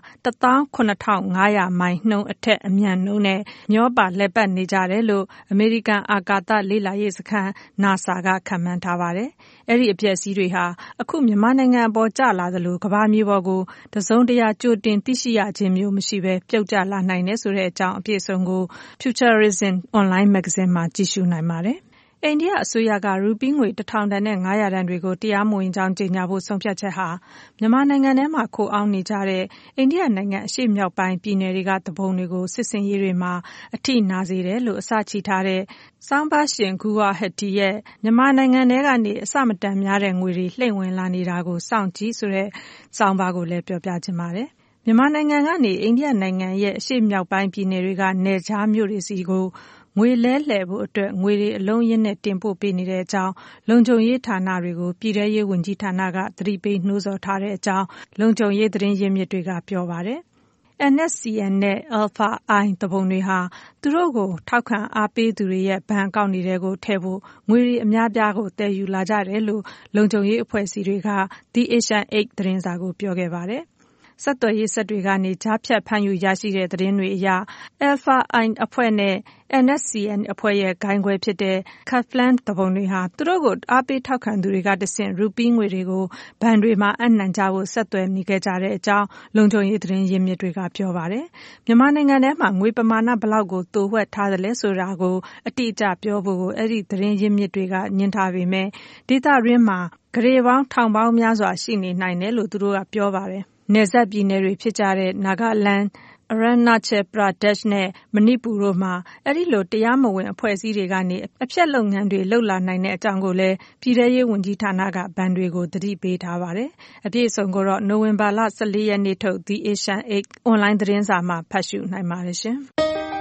17,500 မိုင်နှုန်းအထက်အမြန်နှုန်းနဲ့မျောပါလှည့်ပတ်နေကြတယ်လို့အမေရိကန်အာကာသလေ့လာရေးစခန်း NASA ကခန့်မှန်းထားပါတယ်။အဲ့ဒီအပျက်စီးတွေဟာအခုမြန်မာနိုင်ငံအပေါ်ကျလာသလိုကမ္ဘာမြေပေါ်ကိုတစုံတရာကြိုတင်သိရှိရခြင်းမျိုးမရှိဘဲပြုတ်ကျလာနိုင်တယ်ဆိုတဲ့အကြောင်းအပြည့်အစုံကို Futurism Online Magazine မှာကြည့်ရှုနိုင်ပါတယ်။အိန္ဒိယအစိုးရကရူပီးငွေ 1,000 တန်နဲ့500 တန်တွေကိုတရားမဝင်ကြောင်းကြေညာဖို့ဆုံးဖြတ်ချက်ဟာမြန်မာနိုင်ငံထဲမှာခိုအောင်းနေကြတဲ့အိန္ဒိယနိုင်ငံအရှေ့မြောက်ပိုင်းပြည်နယ်တွေကတပုံတွေကိုစစ်စင်ရေးတွေမှာအထိနာစေတယ်လို့အစချီထားတဲ့စောင်းပါရှင်ဂူဝါဟတီရဲ့မြန်မာနိုင်ငံထဲကနေအစမတန်များတဲ့ငွေတွေလှိမ့်ဝင်လာနေတာကိုစောင့်ကြည့်ဆိုတဲ့စောင်းပါကိုလည်းပြောပြချင်ပါတယ်။မြန်မာနိုင်ငံကနေအိန္ဒိယနိုင်ငံရဲ့အရှေ့မြောက်ပိုင်းပြည်နယ်တွေကနယ်ခြားမြို့တွေစီကိုငွေလဲလှယ်ဖို့အတွက်ငွေတွေအလုံးရင်းနဲ့တင်ပို့ပေးနေတဲ့အကြောင်းလုံခြုံရေးဌာနတွေကိုပြည်ထရေးဝန်ကြီးဌာနကသတိပေးနှိုးဆော်ထားတဲ့အကြောင်းလုံခြုံရေးသတင်းရင်းမြစ်တွေကပြောပါတယ်။ NSCN နဲ့ Alpha I တပုံတွေဟာသူတို့ကိုထောက်ခံအားပေးသူတွေရဲ့ဘဏ်အကောင့်တွေကိုထည့်ဖို့ငွေတွေအများပြားကိုတည်ယူလာကြတယ်လို့လုံခြုံရေးအဖွဲ့အစည်းတွေက The Asian 8 သတင်းစာကိုပြောခဲ့ပါတယ်။ဆက်သွယ်ရေးဆက်တွေကနေကြားဖြတ်ဖမ်းယူရရှိတဲ့သတင်းတွေအရ Alpha I အဖွဲ့နဲ့ NSCN အဖွဲ့ရဲ့ဂိုင်းခွဲဖြစ်တဲ့ Kaplan တပုံတွေဟာသူတို့ကိုအားပေးထောက်ခံသူတွေကတဆင့်ရူပီးငွေတွေကိုဘဏ်တွေမှာအနှံကြဖို့ဆက်သွယ်နေခဲ့ကြတဲ့အကြောင်းလုံခြုံရေးသတင်းရင်းမြစ်တွေကပြောပါတယ်။မြန်မာနိုင်ငံထဲမှာငွေပမာဏဘလောက်ကိုတိုးဝှက်ထားတယ်လဲဆိုတာကိုအတိအကျပြောဖို့ကိုအဲ့ဒီသတင်းရင်းမြစ်တွေကညှင်းထားပေမဲ့ဒေသတွင်းမှာဂရေပေါင်းထောင်ပေါင်းများစွာရှိနေနိုင်တယ်လို့သူတို့ကပြောပါတယ်။နယ်စပ်ပြည်နယ်တွေဖြစ်ကြတဲ့ Nagaland, Arunachal Pradesh နဲ့ Manipur တို့မှာအဲ့ဒီလိုတရားမဝင်အဖွဲ့အစည်းတွေကနေအဖျက်လုပ်ငန်းတွေလှုပ်လာနိုင်တဲ့အကြောင်းကိုလည်းပြည်ထရေးဝန်ကြီးဌာနကဘဏ်တွေကိုသတိပေးထားပါတယ်။အပြည့်အစုံကိုတော့နိုဝင်ဘာလ14ရက်နေ့ထုတ် The Asian 8 online သတင်းစာမှာဖတ်ရှုနိုင်ပါတယ်ရှင်။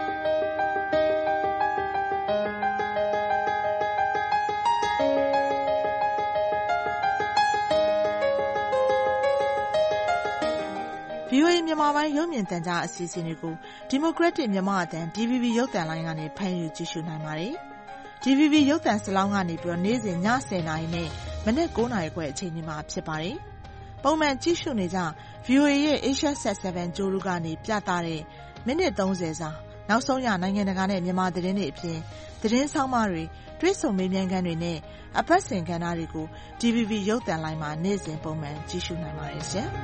VOA မြန်မာပိုင်းရုပ်မြင်သံကြားအစီအစဉ်တွေကို Democratic မြန်မာအသံ DVB ရုပ်သံလိုင်းကနေဖမ်းယူကြည့်ရှုနိုင်ပါတယ်။ DVB ရုပ်သံစလောင်းကနေပြီးနေ့စဉ်ည10:00နာရီနဲ့မနက်9:00နာရီခွဲအချိန်မှာဖြစ်ပါတယ်။ပုံမှန်ကြည့်ရှုနေကြ VOA ရဲ့ Asia Set 7 ကြိုးရူကနေပြသတဲ့မိနစ်30စာနောက်ဆုံးရနိုင်ငံတကာနဲ့မြန်မာသတင်းတွေအပြင်သတင်းဆောင်မတွေတွေ့ဆုံမေးမြန်းခန်းတွေနဲ့အပတ်စဉ်ကဏ္ဍတွေကို DVB ရုပ်သံလိုင်းမှာနေ့စဉ်ပုံမှန်ကြည့်ရှုနိုင်ပါတယ်ရှင်။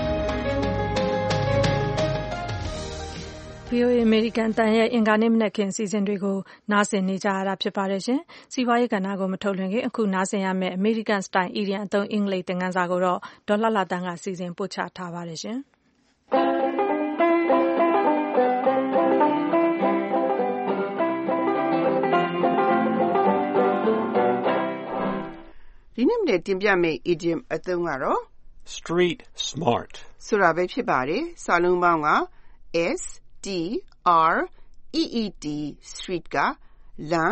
VOA American တန်ရဲ့အင်္ဂါနေ့မနက်ခင်းစီစဉ်တွေကိုနားဆင်နေကြရတာဖြစ်ပါတယ်ရှင်။စီးပွားရေးကဏ္ဍကိုမထုတ်လွှင့်ခင်အခုနားဆင်ရမယ့် American Style အီဒီယံအသုံးအင်္ဂလိပ်သင်ခန်းစာကိုတော့ဒေါ်လှလှတန်းကစီစဉ်ပို့ချထားပါတယ်ရှင်။ဒီနေ့မနေ့တင်ပြမယ့် idiom အသုံးကတော့ street smart ဆိုတာပဲဖြစ်ပါတယ်။စာလုံးပေါင်းက S T R E E T street ကလမ်း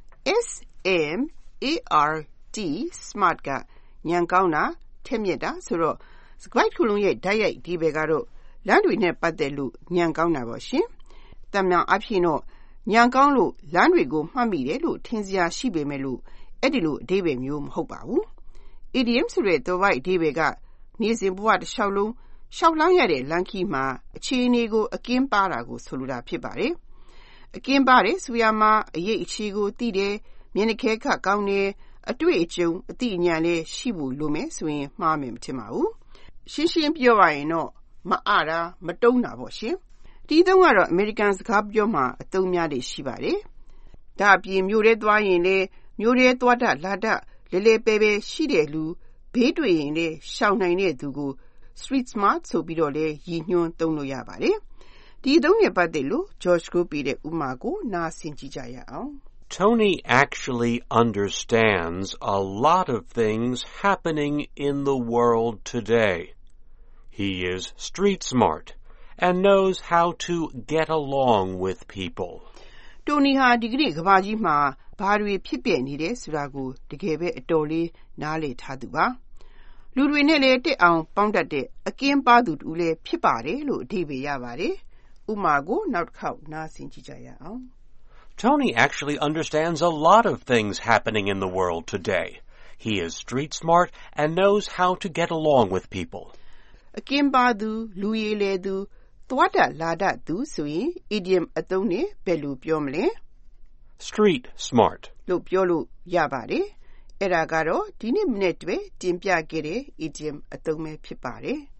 S M A R T smart ကဉာဏ်ကောင်းတာထက်မြက်တာဆိုတော့စကားခုလုံးရဲ့ဓာတ်ရိုက်ဒီဘယ်ကတော့လမ်းတွေနဲ့ပတ်သက်လို့ဉာဏ်ကောင်းတာပေါ့ရှင်။တမန်အဖြစ်တော့ဉာဏ်ကောင်းလို့လမ်းတွေကိုမှတ်မိတယ်လို့ထင်စရာရှိပေမဲ့လို့အဲ့ဒီလိုအဓိပ္ပာယ်မျိုးမဟုတ်ပါဘူး။ idiom ဆိုတဲ့သွယ်ဝိုက်အဓိပ္ပာယ်ကနေ့စဉ်ဘဝတစ်လျှောက်လုံးရှောက်လန်းရတဲ့လမ်းခီးမှာအခြေအနေကိုအကင်းပါတာကိုဆိုလိုတာဖြစ်ပါတယ်။အကင်းပါတယ်ဆိုရမှာအရေးအခြေကိုသိတယ်မျက်နှာခဲခတ်ကောင်းတယ်အတွေ့အကြုံအသိဉာဏ်လည်းရှိဖို့လိုမယ်ဆိုရင်မှားမယ်မထင်ပါဘူး။ရှင်းရှင်းပြောရရင်တော့မအားတာမတုံးတာပေါ့ရှင်။ဒီသုံးကတော့ American စကားပြောမှာအသုံးများတယ်ရှိပါတယ်။ဒါအပြင်မြို့ထဲသွားရင်လည်းမြို့ထဲသွားတတ်လာတတ်လဲလဲပဲပဲရှိတဲ့လူဘေးတွေ့ရင်လည်းရှောင်နိုင်တဲ့သူကိုstreet smart ဆိုပြီးတော့လည်းရည်ညွှန်းသုံးလို့ရပါတယ်။ဒီအသုံးနဲ့ပတ်သက်လို့ George ကိုပေးတဲ့ဥပမာကိုနားဆင်ကြည့်ကြရအောင်။ Tony actually understands a lot of things happening in the world today. He is street smart and knows how to get along with people. Tony ဟာဒီကနေ့ကမ္ဘာကြီးမှာဘာတွေဖြစ်ပျက်နေတယ်ဆိုတာကိုတကယ်ပဲအတော်လေးနားလည်ထားသူပါ။လူတွေနဲ့လည်းတက်အောင်ပေါင်းတတ်တဲ့အကင်းပါသူတူလည်းဖြစ်ပါတယ်လို့အဓိပ္ပာယ်ရပါတယ်။ဥပမာကိုနောက်တစ်ခေါက်နားဆင်ကြည့်ကြရအောင်။ Tony actually understands a lot of things happening in the world today. He is street smart and knows how to get along with people. အကင်းပါသူလူရည်လေသူသွားတတ်လာတတ်သူဆိုရင် idiom အသုံးနဲ့ဘယ်လိုပြောမလဲ။ Street smart လို့ပြောလို့ရပါတယ်။အဲ့ဒါကတော့ဒီနေ့မနေ့တွင်တင်ပြခဲ့တဲ့ idiom အသုံးပဲဖြစ်ပါတယ်။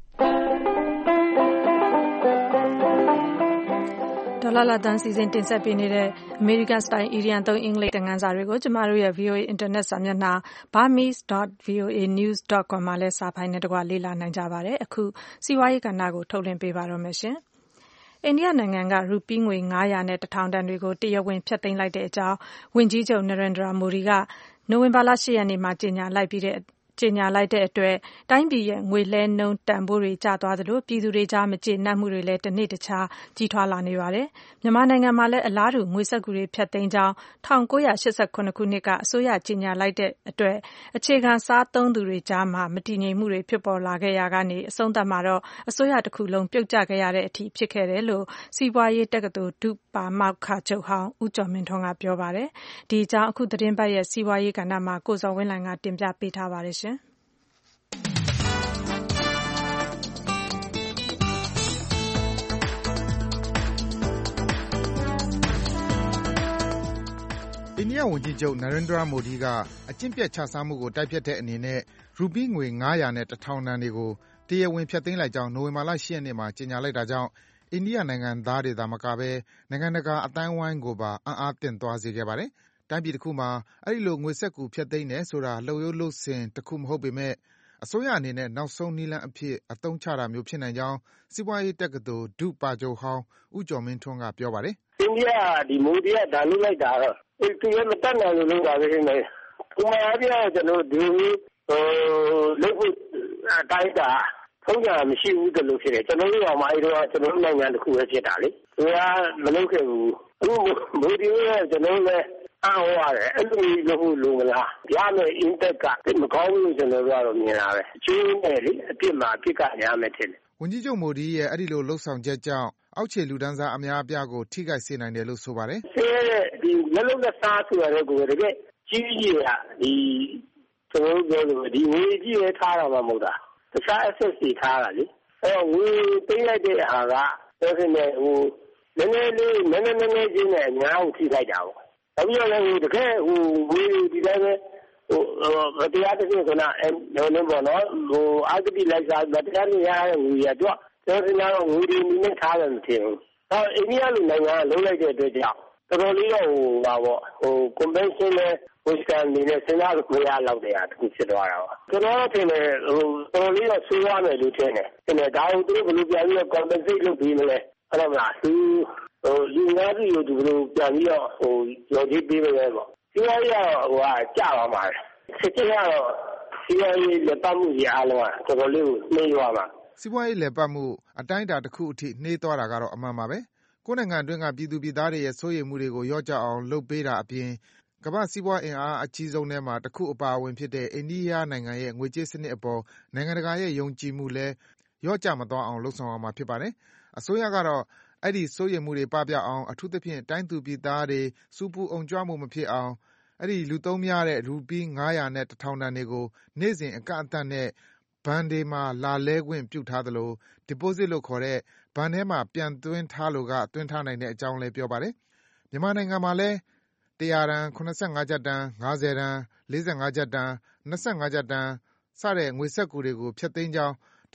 ဒေါ်လာလာတန်းစီစဉ်တင်ဆက်ပေးနေတဲ့ American Style အီဒီယံသုံးအင်္ဂလိပ်သင်ခန်းစာတွေကိုကျမတို့ရဲ့ VOA Internet စာမျက်နှာ burmese.voanews.com မှာလည်းစာဖိုင်နဲ့တကွလေ့လာနိုင်ကြပါတယ်။အခုစီးပွားရေးကဏ္ဍကိုထုတ်လွှင့်ပေးပါတော့မယ်ရှင်။အိန္ဒိယနိုင်ငံကရူပီးငွေ900နဲ့1000တန်တွေကိုတရားဝင်ဖျက်သိမ်းလိုက်တဲ့အကြောင်းဝန်ကြီးချုပ် Narendra Modi ကနိုဝင်ဘာလ10ရက်နေ့မှာကြေညာလိုက်တဲ့အတွက်တိုင်းပြည်ရဲ့ငွေလဲနှုန်းတန်ဖိုးတွေကျသွားသလိုပြည်သူတွေကြားမကျေနပ်မှုတွေလည်းတစ်နေ့တစ်ခြားကြီးထွားလာနေပါတယ်။မြန်မာနိုင်ငံမှာလည်းအလားတူငွေစက္ကူတွေဖျက်သိမ်းကြောင်း1989ခုနှစ်ကအစိုးရကြေညာလိုက်တဲ့အတွက်အခြေခံစားသုံးသူတွေကြားမှာမတည်ငြိမ်မှုတွေဖြစ်ပေါ်လာခဲ့ရာကနေအဆုံးသတ်မှာတော့အစိုးရတစ်ခုလုံးပြုတ်ကျခဲ့ရတဲ့အထိဖြစ်ခဲ့တယ်လို့စီးပွားရေးတက္ကသိုလ်ဒုပါမောက္ခချုပ်ဟောင်းဦးကျော်မင်းထွန်းကပြောပါတယ်။ဒီအကြောင်းအခုသတင်းပတ်ရဲ့စီးပွားရေးကဏ္ဍမှာကိုဇော်ဝင်းလှိုင်ကတင်ပြပေးထားပါတယ်ရှင်။အိန္ဒိယဝန်ကြီးချုပ် Narendra Modi ကအကျင့်ပျက်ခြစားမှုကိုတိုက်ဖျက်တဲ့အနေနဲ့ရူပီးငွေ900နဲ့1000တန်တွေကိုတရားဝင်ဖျက်သိမ်းလိုက်ကြောင်းနိုဝင်ဘာလ10ရက်နေ့မှာကြေညာလိုက်တာကြောင့်အိန္ဒိယနိုင်ငံသားတွေသာမကဘဲနိုင်ငံတကာအသိုင်းအဝိုင်းကိုပါအံ့အားသင့်သွားစေခဲ့ပါတယ်။တိုင်းပြည်တစ်ခုမှာအဲဒီလိုငွေစက္ကူဖျက်သိမ်းတယ်ဆိုတာလုပ်ရိုးလုပ်စဉ်တစ်ခုမဟုတ်ပေမဲ့အစိုးရအနေနဲ့နောက်ဆုံးနည်းလမ်းအဖြစ်အသုံးချတာမျိုးဖြစ်နိုင်ကြောင်းစီးပွားရေးတက္ကသိုလ်ဒုပါချုပ်ဟောင်းဦးကျော်မင်းထွန်းကပြောပါတယ်။အိန္ဒိယဒီမိုဒီကဒါလုပ်လိုက်တာတော့သူလည်းမတတ်နိုင်လို့လုပ်တာပဲနေ။ဥပမာအပြကျွန်တော်ဒီလုပ်ဖို့အတိုင်းတာထုံးစံမရှိဘူးတလို့ဖြစ်တယ်ကျွန်တော်တို့ကမှအဲဒီတော့ကျွန်တော်တို့နိုင်ငံတစ်ခုပဲဖြစ်တာလေ။သူကမလုပ်ခဲ့ဘူး။အခုမိုဒီကကျွန်တော်လည်းအော်ရတယ်အဲ့လိုလုပ်ဖို့လိုမလား။ရမယ် impact ကမကောင်းဘူးကျွန်တော်တို့ကတော့မြင်တာပဲ။အကျိုးနဲ့လေအပြစ်မှာအပြစ်ကရမယ်ထင်တယ်။ဝန်ကြီးချုပ်မိုဒီရဲ့အဲဒီလိုလှုပ်ဆောင်ချက်ကြောင့်အောက်ခြေလူတန်းစားအများအပြားကိုထိခိုက်စေနိုင်တယ်လို့ဆိုပါတယ်။ဒီလက်လုံးလက်စားဆိုရတဲ့ကိုတကယ်ကြီးကြီးကဒီကျွန်တော်တို့ပြောလို့ဒီငွေကြီးပဲထားတာမှမဟုတ်တာ။တခြား asset တွေထားတာလေ။အဲငွေသိမ်းလိုက်တဲ့ဟာကပြောနေနည်းနည်းချင်းနဲ့ညာကိုထိခိုက်တာပေါ့။နောက်ပြီးတော့လည်းတကယ်ဝေးဒီတိုင်းပဲတရားတစ်ခုကလည်းပေါ့နော်အာဂတိလိုက်စားတရားနဲ့ရတဲ့ငွေရတော့ကျွန်တော်ကတော့ငွေတွေနည်းနည်းထားတယ်မထင်ဘူး။နောက်အိန္ဒိယလူနိုင်ငံကလုံးလိုက်တဲ့အတွက်ကြောင့်တော်တော်လေးတော့convention နဲ့Western နေနဲ့စဉ်းစားလို့မရတော့တဲ့အားတခုဖြစ်သွားတာပါကျွန်တော်ထင်တယ်တော်တော်လေးတော့ဆိုးရမယ်လို့ထင်တယ်ဒါကိုသူတို့ဘယ်လိုပြန်ပြီးတော့ compensate လုပ်ပြီးမလဲအဲ့တော့မလားလူများစုကိုသူဘယ်လိုပြန်ပြီးတော့ရော်ကြီးပေးမလဲပေါ့စီးပွားရေးကတော့ကြာသွားမှာစစ်တပ်ကတော့စီးပွားရေးလက်ပတ်မှုကြီးအားလုံးကတော်တော်လေးကိုနှိမ့်သွားမှာစီးပွားရေးလက်ပတ်မှုအတိုင်းအတာတစ်ခုအထိနှေးသွားတာကတော့အမှန်ပါပဲကိုယ်နိုင်ငံအတွင်းကပြည်သူပြည်သားတွေရဲ့စိုးရိမ်မှုတွေကိုလျော့ကျအောင်လုပ်ပေးတာအပြင်ကမ္ဘာစီးပွားအင်အားအကြီးဆုံးထဲမှာတစ်ခုအပါအဝင်ဖြစ်တဲ့အိန္ဒိယနိုင်ငံရဲ့ငွေကြေးစနစ်အပေါ်နိုင်ငံတကာရဲ့ယုံကြည်မှုလည်းလျော့ကျမသွားအောင်လုပ်ဆောင်ရမှာဖြစ်ပါတယ်။အစိုးရကတော့အဲ့ဒီစိုးရိမ်မှုတွေပပျောက်အောင်အထူးသဖြင့်တိုင်းသူပြည်သားတွေစူပူအုံကြွမှုမဖြစ်အောင်အဲ့ဒီလူသုံးများတဲ့ရူပီး900နဲ့1000တန်တွေကိုနေ့စဉ်အကန့်အသတ်နဲ့ဘဏ်တွေမှာလာလဲခွင့်ပြုထားသလို deposit လို့ခေါ်တဲ့ဘဏ်ထဲမှာပြန်သွင်းထားလို့ကသွင်းထားနိုင်တဲ့အကြောင်းလည်းပြောပါတယ်။မြန်မာနိုင်ငံမှာလည်း100တန်85ကျပ်တန်50တန်45ကျပ်တန်25ကျပ်တန်စတဲ့ငွေစက္ကူတွေကိုဖျက်သိမ်းကြောင်း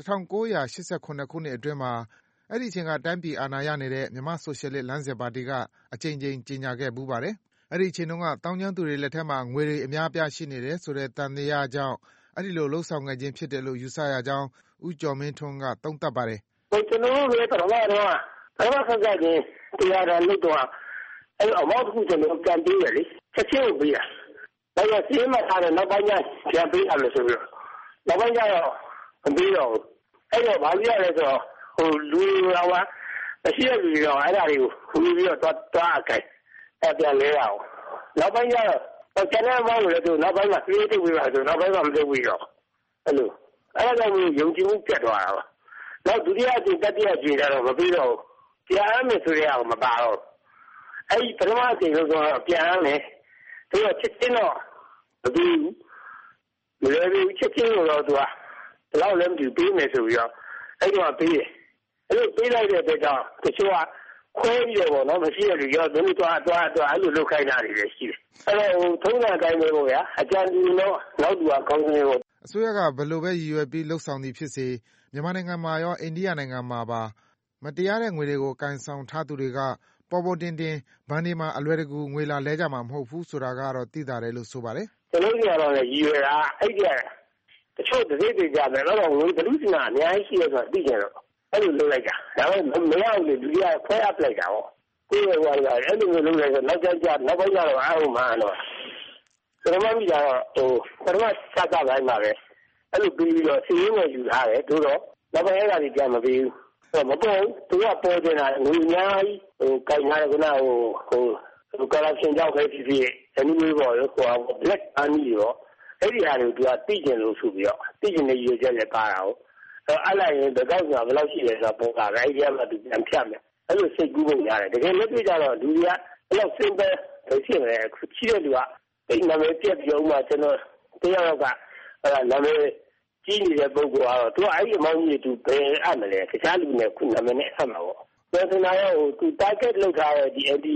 1989ခုနှစ်အတွင်းမှာအဲ့ဒီအချိန်ကတိုင်းပြည်အာဏာရနေတဲ့မြန်မာဆိုရှယ်လစ်လမ်းစဉ်ပါတီကအကြိမ်ကြိမ်ကြေညာခဲ့ပူးပါတယ်။အဲ့ဒီအချိန်တုန်းကတောင်းကျမ်းသူတွေလက်ထက်မှာငွေတွေအများအပြားရှိနေတယ်ဆိုတဲ့တန်တရားကြောင့်အဲ့ဒီလိုလှုပ်ဆောင်ခဲ့ခြင်းဖြစ်တယ်လို့ယူဆရကြောင်းဦးကျော်မင်းထွန်းကသုံးသပ်ပါတယ်။ကျွန်တော်တို့လည်းတော်တော်ခက်ခဲခြင်းတရားတော်လို့တော့အဲ့အမောက်ခုကျွန်တော်ကန်ပေးရလေချက်ချင်းကိုပေးရ။ဒါကြောင့်စီးမထားတဲ့နောက်ပိုင်းကျပြန်ပေးရလို့ဆိုပြီးနောက်ပိုင်းကျတော့မပေးတော့ဘူး။အဲ့တော့ဘာလို့ရလဲဆိုတော့လူတော်မရှိတဲ့လူတွေတော့အဲ့ဒါတွေကိုခူးပြီးတော့တွားအကြိုက်အဲ့ပြန်လဲရအောင်နောက်ပိုင်းကျတော့ကျန်တဲ့မောင်းလို့လည်းသူနောက်ပိုင်းမှာပြေးထုတ်ပြီးပါဆိုနောက်ပိုင်းမှာမလုပ်ဘူးတော့အဲ့လိုအဲ့ဒါကြောင့်ယုံကြည်မှုပြတ်သွားတာပါနောက်ဒုတိယအကြိမ်တတိယအကြိမ်ကျတော့မပြီးတော့ပြန်ရမယ်ဆိုရအောင်မပါတော့အဲ့ဒီပထမအကြိမ်ဆိုတော့ပြန်ရမယ်သူကချက်ချင်းတော့မပြီးဘူးမလဲဘူးချက်ချင်းတော့သူကဘယ်လောက်လဲမသိပေးမယ်ဆိုပြီးတော့အဲ့တော့ပေးတယ်အဲ့လိုပေးလိုက်တဲ့အတွက်ကြောင့်တချို့ကခွဲပြီးတော့နော်မရှိရလို့ရောသူတို့သွားအဲ့လိုလုပ်ခိုင်းတာတွေလည်းရှိတယ်အဲ့တော့ထုံးစံတိုင်းပဲပေါ့ဗျာအကြံပြုတော့နောက်သူကကောင်းနေပေါ့အစိုးရကဘယ်လိုပဲရည်ရွယ်ပြီးလှုပ်ဆောင်သည်ဖြစ်စေမြန်မာနိုင်ငံမှာရောအိန္ဒိယနိုင်ငံမှာပါမတရားတဲ့ငွေတွေကိုကန်ဆောင်ထားသူတွေကပေါ်ပေါ်တင်တင်ဘဏ်တွေမှာအလွယ်တကူငွေလာလဲကြမှာမဟုတ်ဘူးဆိုတာကတော့သိတာတယ်လို့ဆိုပါတယ်ကျွန်တော်ကတော့လည်းရည်ရွယ်တာအဲ့ဒီတချို့တစိမ့်တွေကြတယ်တော့ငွေဘလူးစနာအများကြီးရှိရဆိုတာသိကြတော့အဲ့လိုလုပ်လိုက်တာဒါပေမဲ့မရဘူးလေလူတွေကခွဲအပ်လိုက်တာပေါ့ကိုယ်ကအဲ့လိုလုပ်လိုက်တော့နောက်ပိုင်းကျတော့အားလုံးမှန်တော့ကျွန်တော်မှကြတော့ပထမစကားပိုင်းပါပဲအဲ့လိုပြီးပြီးတော့စီးရင်းနဲ့ယူထားတယ်တို့တော့နောက်ပိုင်းအဲ့ဒါကြီးပြန်မပြီးဘူးမပေါ်သူကပေါ်နေတာငွေအများကြီးကိုင်ထားတယ်က corruption ကြောင့်ပဲဖြစ်ဖြစ်အနည်းငယ်ပေါ့ဟို black money ရောအဲ့ဒီဟာတွေကိုသူကသိကျင်လို့ဆိုပြီးတော့သိကျင်တဲ့ရည်ရွယ်ချက်နဲ့ပါတာဟုတ်အဲ့လိုက်ရင်ဒီကောက်ကဘယ်လောက်ရှိလဲဆိုတော့ပုံကပဲအဲ့ဒီမှာသူပြန်ဖြတ်မယ်အဲ့လိုစိတ်ကူးဖို့ရတယ်တကယ်လက်တွေ့ကြတော့လူတွေကအဲ့လောက် simple ဖြစ်နေတယ်ခုချိတဲ့လူကအဲ့နာမည်ပြတ်ပြီးတော့မှကျွန်တော်တရားကအဲ့နာမည်ကြီးနေတဲ့ပုံကတော့သူကအဲ့ဒီအမောင်းကြီးသူဘယ်အပ်မလဲတခြားလူနဲ့ခုနာမည်နဲ့အပ်မှာပေါ့ပြောစနာရောသူ target လောက်ထားတဲ့ဒီ anti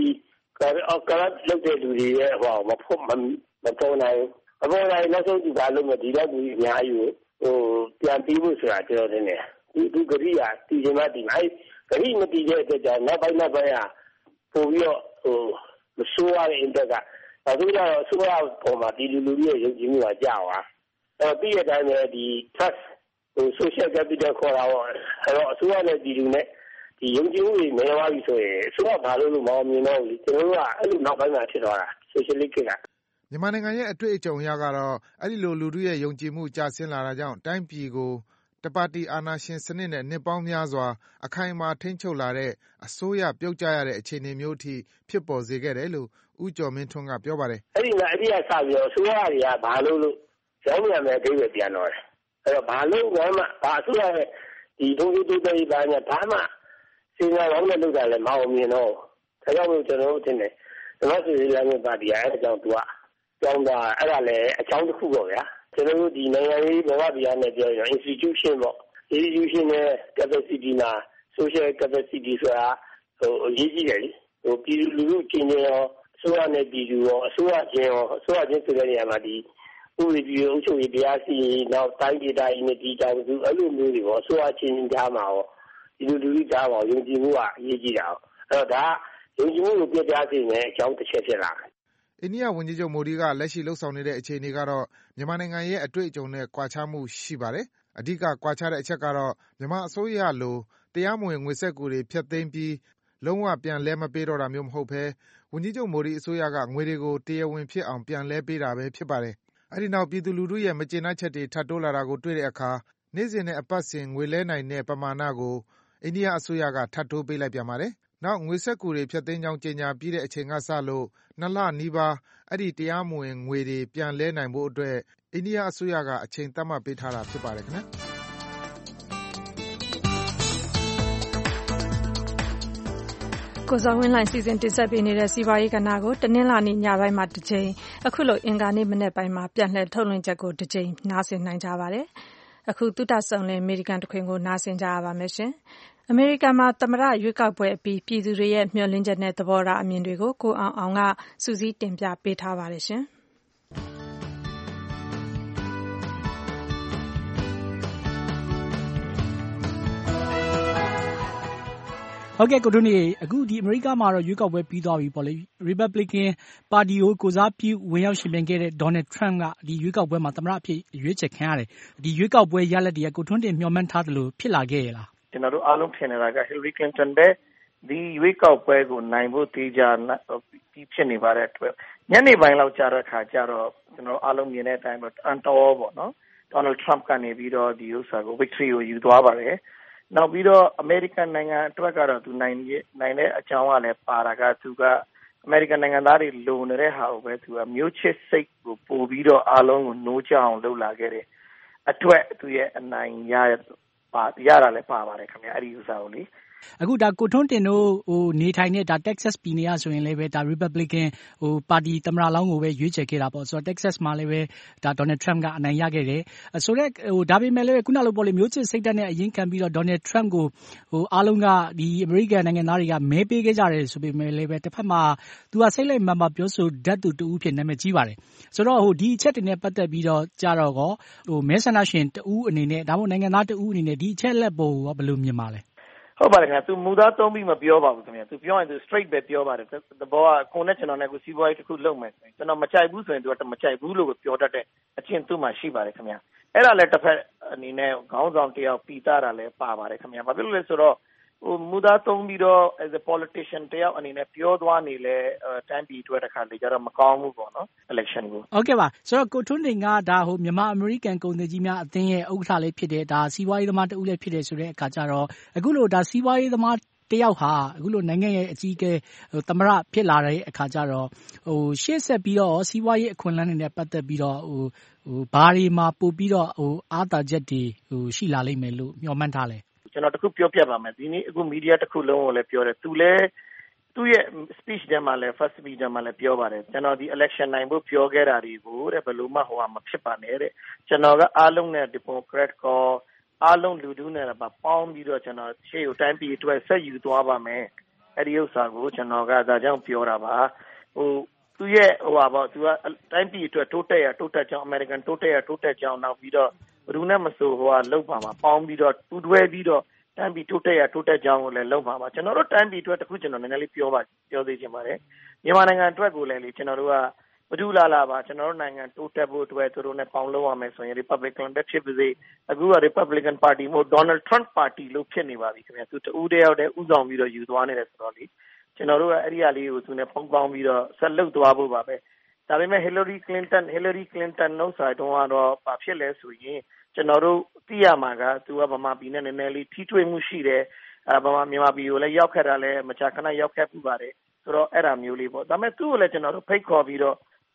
corrupt လုပ်တဲ့လူတွေရဲ့ဟောမပေါ်နိုင်နောက်ဆုံးဒီကလုံးနဲ့ဒီတော့ဒီအများကြီးပြန်ပြီးဖို့ဆိုတာကျွန်တော်တင်တယ်ဒီဂရိယာတည်ခြင်းမတည်မှာဂရိမတည်တဲ့အတွက်ကြောင့်နောက်ပိုင်းပို့ပြီးတော့မဆိုးရတဲ့ impact ကဒါဆိုတော့အစိုးရပေါ်မှာဒီလူတွေရဲ့ယုံကြည်မှုကကြာသွားပြီးရတဲ့အတိုင်းပဲဒီ trust social capital ခေါ်တာပေါ့အဲ့တော့အစိုးရနဲ့ဒီလူနဲ့ဒီယုံကြည်မှုတွေနေသွားပြီဆိုရင်အစိုးရဘာလို့မအောင်မြင်တော့ဘူးကျွန်တော်တို့ကအဲ့လိုနောက်ပိုင်းမှာဖြစ်သွားတာ socialist ကမြန်မာနိုင်ငံရဲ့အတွေ့အကြုံအရကတော့အဲ့ဒီလိုလူထုရဲ့ယုံကြည်မှုကျဆင်းလာတာကြောင့်တိုင်းပြည်ကိုတပါတီအာဏာရှင်စနစ်နဲ့နှစ်ပေါင်းများစွာအခိုင်အမာထိန်းချုပ်လာတဲ့အစိုးရပြုတ်ကျရတဲ့အခြေအနေမျိုးအထိဖြစ်ပေါ်စေခဲ့တယ်လို့ဦးကျော်မင်းထွန်းကပြောပါတယ်အဲ့ဒီကစပြီးတော့အစိုးရတွေကဘာလို့ရောင်းရမယ်အိဗယ်ပြန်တော့တယ်အဲ့တော့ဘာလို့ဘာအစိုးရရဲ့ဒီဒုတိယပိုင်းဘာမှစဉ်းစားတော့လည်းလုပ်တာလည်းမအောင်မြင်တော့ဒါကြောင့်မို့ကျွန်တော်တို့တင်တယ်ဒီမှာဆိုရင်လည်းပါတီအဲ့အကြောင်းသူကကျောင်းသားအဲ့ဒါလည်းအကြောင်းတစ်ခုပေါ့ဗျာကျွန်တော်တို့ဒီနိုင်ငံရေးဘဝတရားနဲ့ပြောရင် institution ပေါ့ institution နဲ့ capacity မှာ social capacity ဆိုတာရေးကြီးတယ်လေပြည်သူလူထုချင်းချင်းရောအစိုးရနဲ့ပြည်သူရောအစိုးရချင်းဆိုတဲ့နေရာမှာဒီဥပဒေပြုအုပ်ချုပ်ရေးတရားစီရင်နောက်တိုင်းဒေသကြီးနဲ့ဒီတောင်သူအဲ့လိုမျိုးတွေရောအစိုးရချင်းကြားမှာရောဒီလူထုကြားမှာယုံကြည်မှုကအရေးကြီးတာအဲ့တော့ဒါယုံကြည်မှုကိုပြပြစေမယ်အကြောင်းတစ်ချက်ဖြစ်လာတယ်အိန္ဒိယဝန်ကြီးချုပ်မိုဒီကလက်ရှိလှုပ်ဆောင်နေတဲ့အခြေအနေကတော့မြန်မာနိုင်ငံရဲ့အတွေ့အကြုံနဲ့ကွာခြားမှုရှိပါတယ်။အဓိကကွာခြားတဲ့အချက်ကတော့မြန်မာအစိုးရလိုတရားမဝင်ငွေစက္ကူတွေဖျက်သိမ်းပြီးလုံးဝပြန်လဲမပေးတော့တာမျိုးမဟုတ်ဘဲဝန်ကြီးချုပ်မိုဒီအစိုးရကငွေတွေကိုတရားဝင်ဖြစ်အောင်ပြန်လဲပေးတာပဲဖြစ်ပါတယ်။အဲဒီနောက်ပြည်သူလူထုရဲ့မကျေနပ်ချက်တွေထပ်တိုးလာတာကိုတွေ့တဲ့အခါနေ့စဉ်နဲ့အပတ်စဉ်ငွေလဲနိုင်တဲ့ပမာဏကိုအိန္ဒိယအစိုးရကထပ်တိုးပေးလိုက်ပြန်ပါတယ်။နောက်ငွေစက္ကူတွေဖျက်သိမ်းကြောင်းကြေညာပြီးတဲ့အချိန်ကစလို့2 လနီးပါးအဲဒီတရားမဝင်ငွေတွေပြန်လဲနိုင်ဖို့အတွက်အိန္ဒိယအစိုးရကအချိန်သတ်မှတ်ပေးထားတာဖြစ်ပါတယ်ခင်ဗျာကိုဇော်ဝင်းလှိုင်စီစဉ်တင်ဆက်ပေးနေတဲ့စီးပွားရေးကဏ္ဍကိုတနင်္လာနေ့ညပိုင်းမှာတစ်ကြိမ်အခုလိုအင်္ဂါနေ့မနေ့ပိုင်းမှာပြန်လှည့်ထုတ်လွှင့်ချက်ကိုတစ်ကြိမ်နားဆင်နိုင်ကြပါတယ်အခုသုတဆုံလင်အမေရိကန်တခွင်ကိုနားဆင်ကြရပါမယ်ရှင်အမေရိကန်မှာသမ္မတရွေးကောက်ပွဲအပြီးပြည်သူတွေရဲ့မျှော်လင့်ချက်နဲ့သဘောထားအမြင်တွေကိုကိုအောင်ကစူးစီးတင်ပြပေးထားပါတယ်ရှင်ဟုတ်ကဲ့ကိုတို့နေအခုဒီအမေရိကမှာတော့ရွေးကောက်ပွဲပြီးသွားပြီပေါ့လေ Republican ပါတီကိုကိုစားပြုဝင်ရောက်ရှင်ပြိုင်ခဲ့တဲ့ Donald Trump ကဒီရွေးကောက်ပွဲမှာသမ္မတအဖြစ်ရွေးချယ်ခံရတယ်ဒီရွေးကောက်ပွဲရလဒ်တွေကကိုထွန်းတင်မျှော်မှန်းထားသလိုဖြစ်လာခဲ့ရလားကျွန်တော်တို့အားလုံးထင်နေတာက Hillary Clinton ပဲဒီရွေးကောက်ပွဲကိုနိုင်ဖို့တေးကြပြီးဖြစ်နေပါတဲ့အတွက်ညနေပိုင်းလောက်ကြာတဲ့အခါကျတော့ကျွန်တော်အားလုံးမြင်တဲ့အတိုင်းပဲအန်တော်ပေါ့နော် Donald Trump ကနေပြီးတော့ဒီဥစ္စာကို victory ကိုယူသွားပါတယ်နောက်ပြီးတော့ American နိုင်ငံအတွက်ကတော့သူနိုင်တဲ့အကြောင်းကလည်းပါတာကသူက American နိုင်ငံသားတွေလိုနေတဲ့ဟာကိုပဲသူကမျိုးချစ်စိတ်ကိုပို့ပြီးတော့အားလုံးကိုနိုးကြအောင်လုပ်လာခဲ့တယ်အတွက်သူရဲ့အနိုင်ရတာလည်းပါပါတယ်ခင်ဗျအဲ့ဒီဥစ္စာကိုလေအခုဒါကိုထွန်းတင်တို့နေထိုင်တဲ့ဒါ Texas ပြည်နယ်ဆိုရင်လည်းပဲဒါ Republican ပါတီသမ္မတလောင်းကိုပဲရွေးချယ်ခဲ့တာပေါ့ဆိုတော့ Texas မှာလည်းပဲဒါ Donald Trump ကအနိုင်ရခဲ့တယ်ဆိုတော့ဒါပေမဲ့လည်းခုနလိုပေါ့လေမျိုးချစ်စိတ်ဓာတ်နဲ့အရင်ခံပြီးတော့ Donald Trump ကိုအားလုံးကဒီ American နိုင်ငံသားတွေကမဲပေးခဲ့ကြတယ်ဆိုပေမဲ့လည်းပဲတစ်ဖက်မှာသူကစိတ်လိုက်မှန်မှပြောဆိုတတ်သူတူဖြစ်နာမည်ကြီးပါတယ်ဆိုတော့ဒီအချက်တွေနဲ့ပတ်သက်ပြီးတော့ကြတော့မဲဆန္ဒရှင်တူအနေနဲ့ဒါမှမဟုတ်နိုင်ငံသားတူအနေနဲ့ဒီအချက်လက်ပေါ်ဘယ်လိုမြင်ပါလဲဟုတ်ပါတယ်ခင်ဗျာသူမူသားသုံးပြီးမပြောပါဘူးခင်ဗျာသူပြောရင်သူ straight ပဲပြောပါတယ်သဘောကကိုနဲ့ကျွန်တော်နဲ့ကိုစီးပွားရေးတစ်ခုလုပ်မယ်ဆိုရင်ကျွန်တော်မကြိုက်ဘူးဆိုရင်သူကမကြိုက်ဘူးလို့ပြောတတ်တဲ့အချင်းသူ့မှာရှိပါတယ်ခင်ဗျာအဲ့ဒါလည်းတစ်ဖက်အနေနဲ့ခေါင်းဆောင်တယောက်ပီတာတာလည်းပါပါတယ်ခင်ဗျာဘာဖြစ်လို့လဲဆိုတော့မူသားသုံးပြီးတော့ as a politician တယောက်အနေနဲ့ပြောသွားနေလဲတိုင်းပြည်အတွက်တစ်ခါလေကြတော့မကောင်းဘူးပေါ့နော် election ကိုဟုတ်ကဲ့ပါဆိုတော့ကိုထွန်းတင်ကဒါမြန်မာအမေရိကန်ကုန်သည်ကြီးများအသင်းရဲ့ဥက္ကဋ္ဌလေးဖြစ်တယ်ဒါစီးပွားရေးသမားတဦးလည်းဖြစ်တယ်ဆိုတဲ့အခါကျတော့အခုလိုဒါစီးပွားရေးသမားတယောက်ဟာအခုလိုနိုင်ငံရဲ့အကြီးအကဲသမ္မတဖြစ်လာတဲ့အခါကျတော့ရှေ့ဆက်ပြီးတော့စီးပွားရေးအခွင့်အလမ်းတွေနဲ့ပတ်သက်ပြီးတော့ဘာတွေမှာပို့ပြီးတော့အားသာချက်တွေရှိလာလိမ့်မယ်လို့မျှော်မှန်းထားလဲကျွန်တော်တခုပြောပြပါမယ်ဒီနေ့အခုမီဒီယာတစ်ခုလုံးကိုလည်းပြောတယ်သူလည်းသူ့ရဲ့ speech ထဲမှာလည်း first speech ထဲမှာလည်းပြောပါတယ်ကျွန်တော်ဒီ election နိုင်ဖို့ပြောခဲ့တာတွေကိုတဲ့ဘယ်လိုမှမဖြစ်ပါနဲ့တဲ့ကျွန်တော်ကအားလုံးနဲ့ Democrat ကောအားလုံးလူထုနဲ့ပေါင်းပြီးတော့ကျွန်တော်ရှေ့ကိုတိုင်းပြည်အတွက်ဆက်ယူသွားပါမယ်အဲ့ဒီဥစ္စာကိုကျွန်တော်ကဒါကြောင့်ပြောတာပါသူရဲ့သူကတိုင်းပြည်အတွက်တိုးတက်ကြောင်း American တိုးတက်ကြောင်းနောက်ပြီးတော့ဘယ်သူနဲ့မဆိုလောက်ပါမှာပေါင်းပြီးတော့ပူးတွဲပြီးတော့တိုင်းပြည်တိုးတက်ကြောင်းကိုလည်းလုပ်ပါမှာကျွန်တော်တို့တိုင်းပြည်အတွက်တခုကျွန်တော်နည်းနည်းလေးပြောသေးချင်ပါတယ်မြန်မာနိုင်ငံအတွက်ကိုလည်းကျွန်တော်တို့ကဘဒူလာပါကျွန်တော်တို့နိုင်ငံတိုးတက်ဖို့အတွက်သူတို့နဲ့ပေါင်းလုပ်ရမယ်ဆိုရင် Republican ပဲဖြစ်ပါစေအခုက Republican Party မို့ Donald Trump Party လို့ဖြစ်နေပါပြီခင်ဗျာသူတူတယောက်တည်းဥဆောင်ပြီးတော့ယူသွားနေတယ်ဆိုတော့လေကျွန်တော်တို့ကအဲ့ဒီအရာလေးကိုသူနဲ့ပေါင်းပြီးတော့ဆက်လုပ်သွားဖို့ပါပဲဒါပေမဲ့ Hillary Clinton နှုတ်ဆက်တော့ဘာဖြစ်လဲဆိုရင်ကျွန်တော်တို့သိရမှာကသူကဗမာပြည်နဲ့နည်းနည်းလေးထိတွေ့မှုရှိတယ်မြန်မာပြည်ကိုလည်းရောက်ခဲ့တာလည်းမကြာခဏရောက်ခဲ့ပူပါတယ်ဆိုတော့အဲ့ဒါမျိုးလေးပေါ့ဒါပေမဲ့သူ့ကိုလည်းကျွန်တော်တို့ဖိတ်ခေါ်ပြီးတော့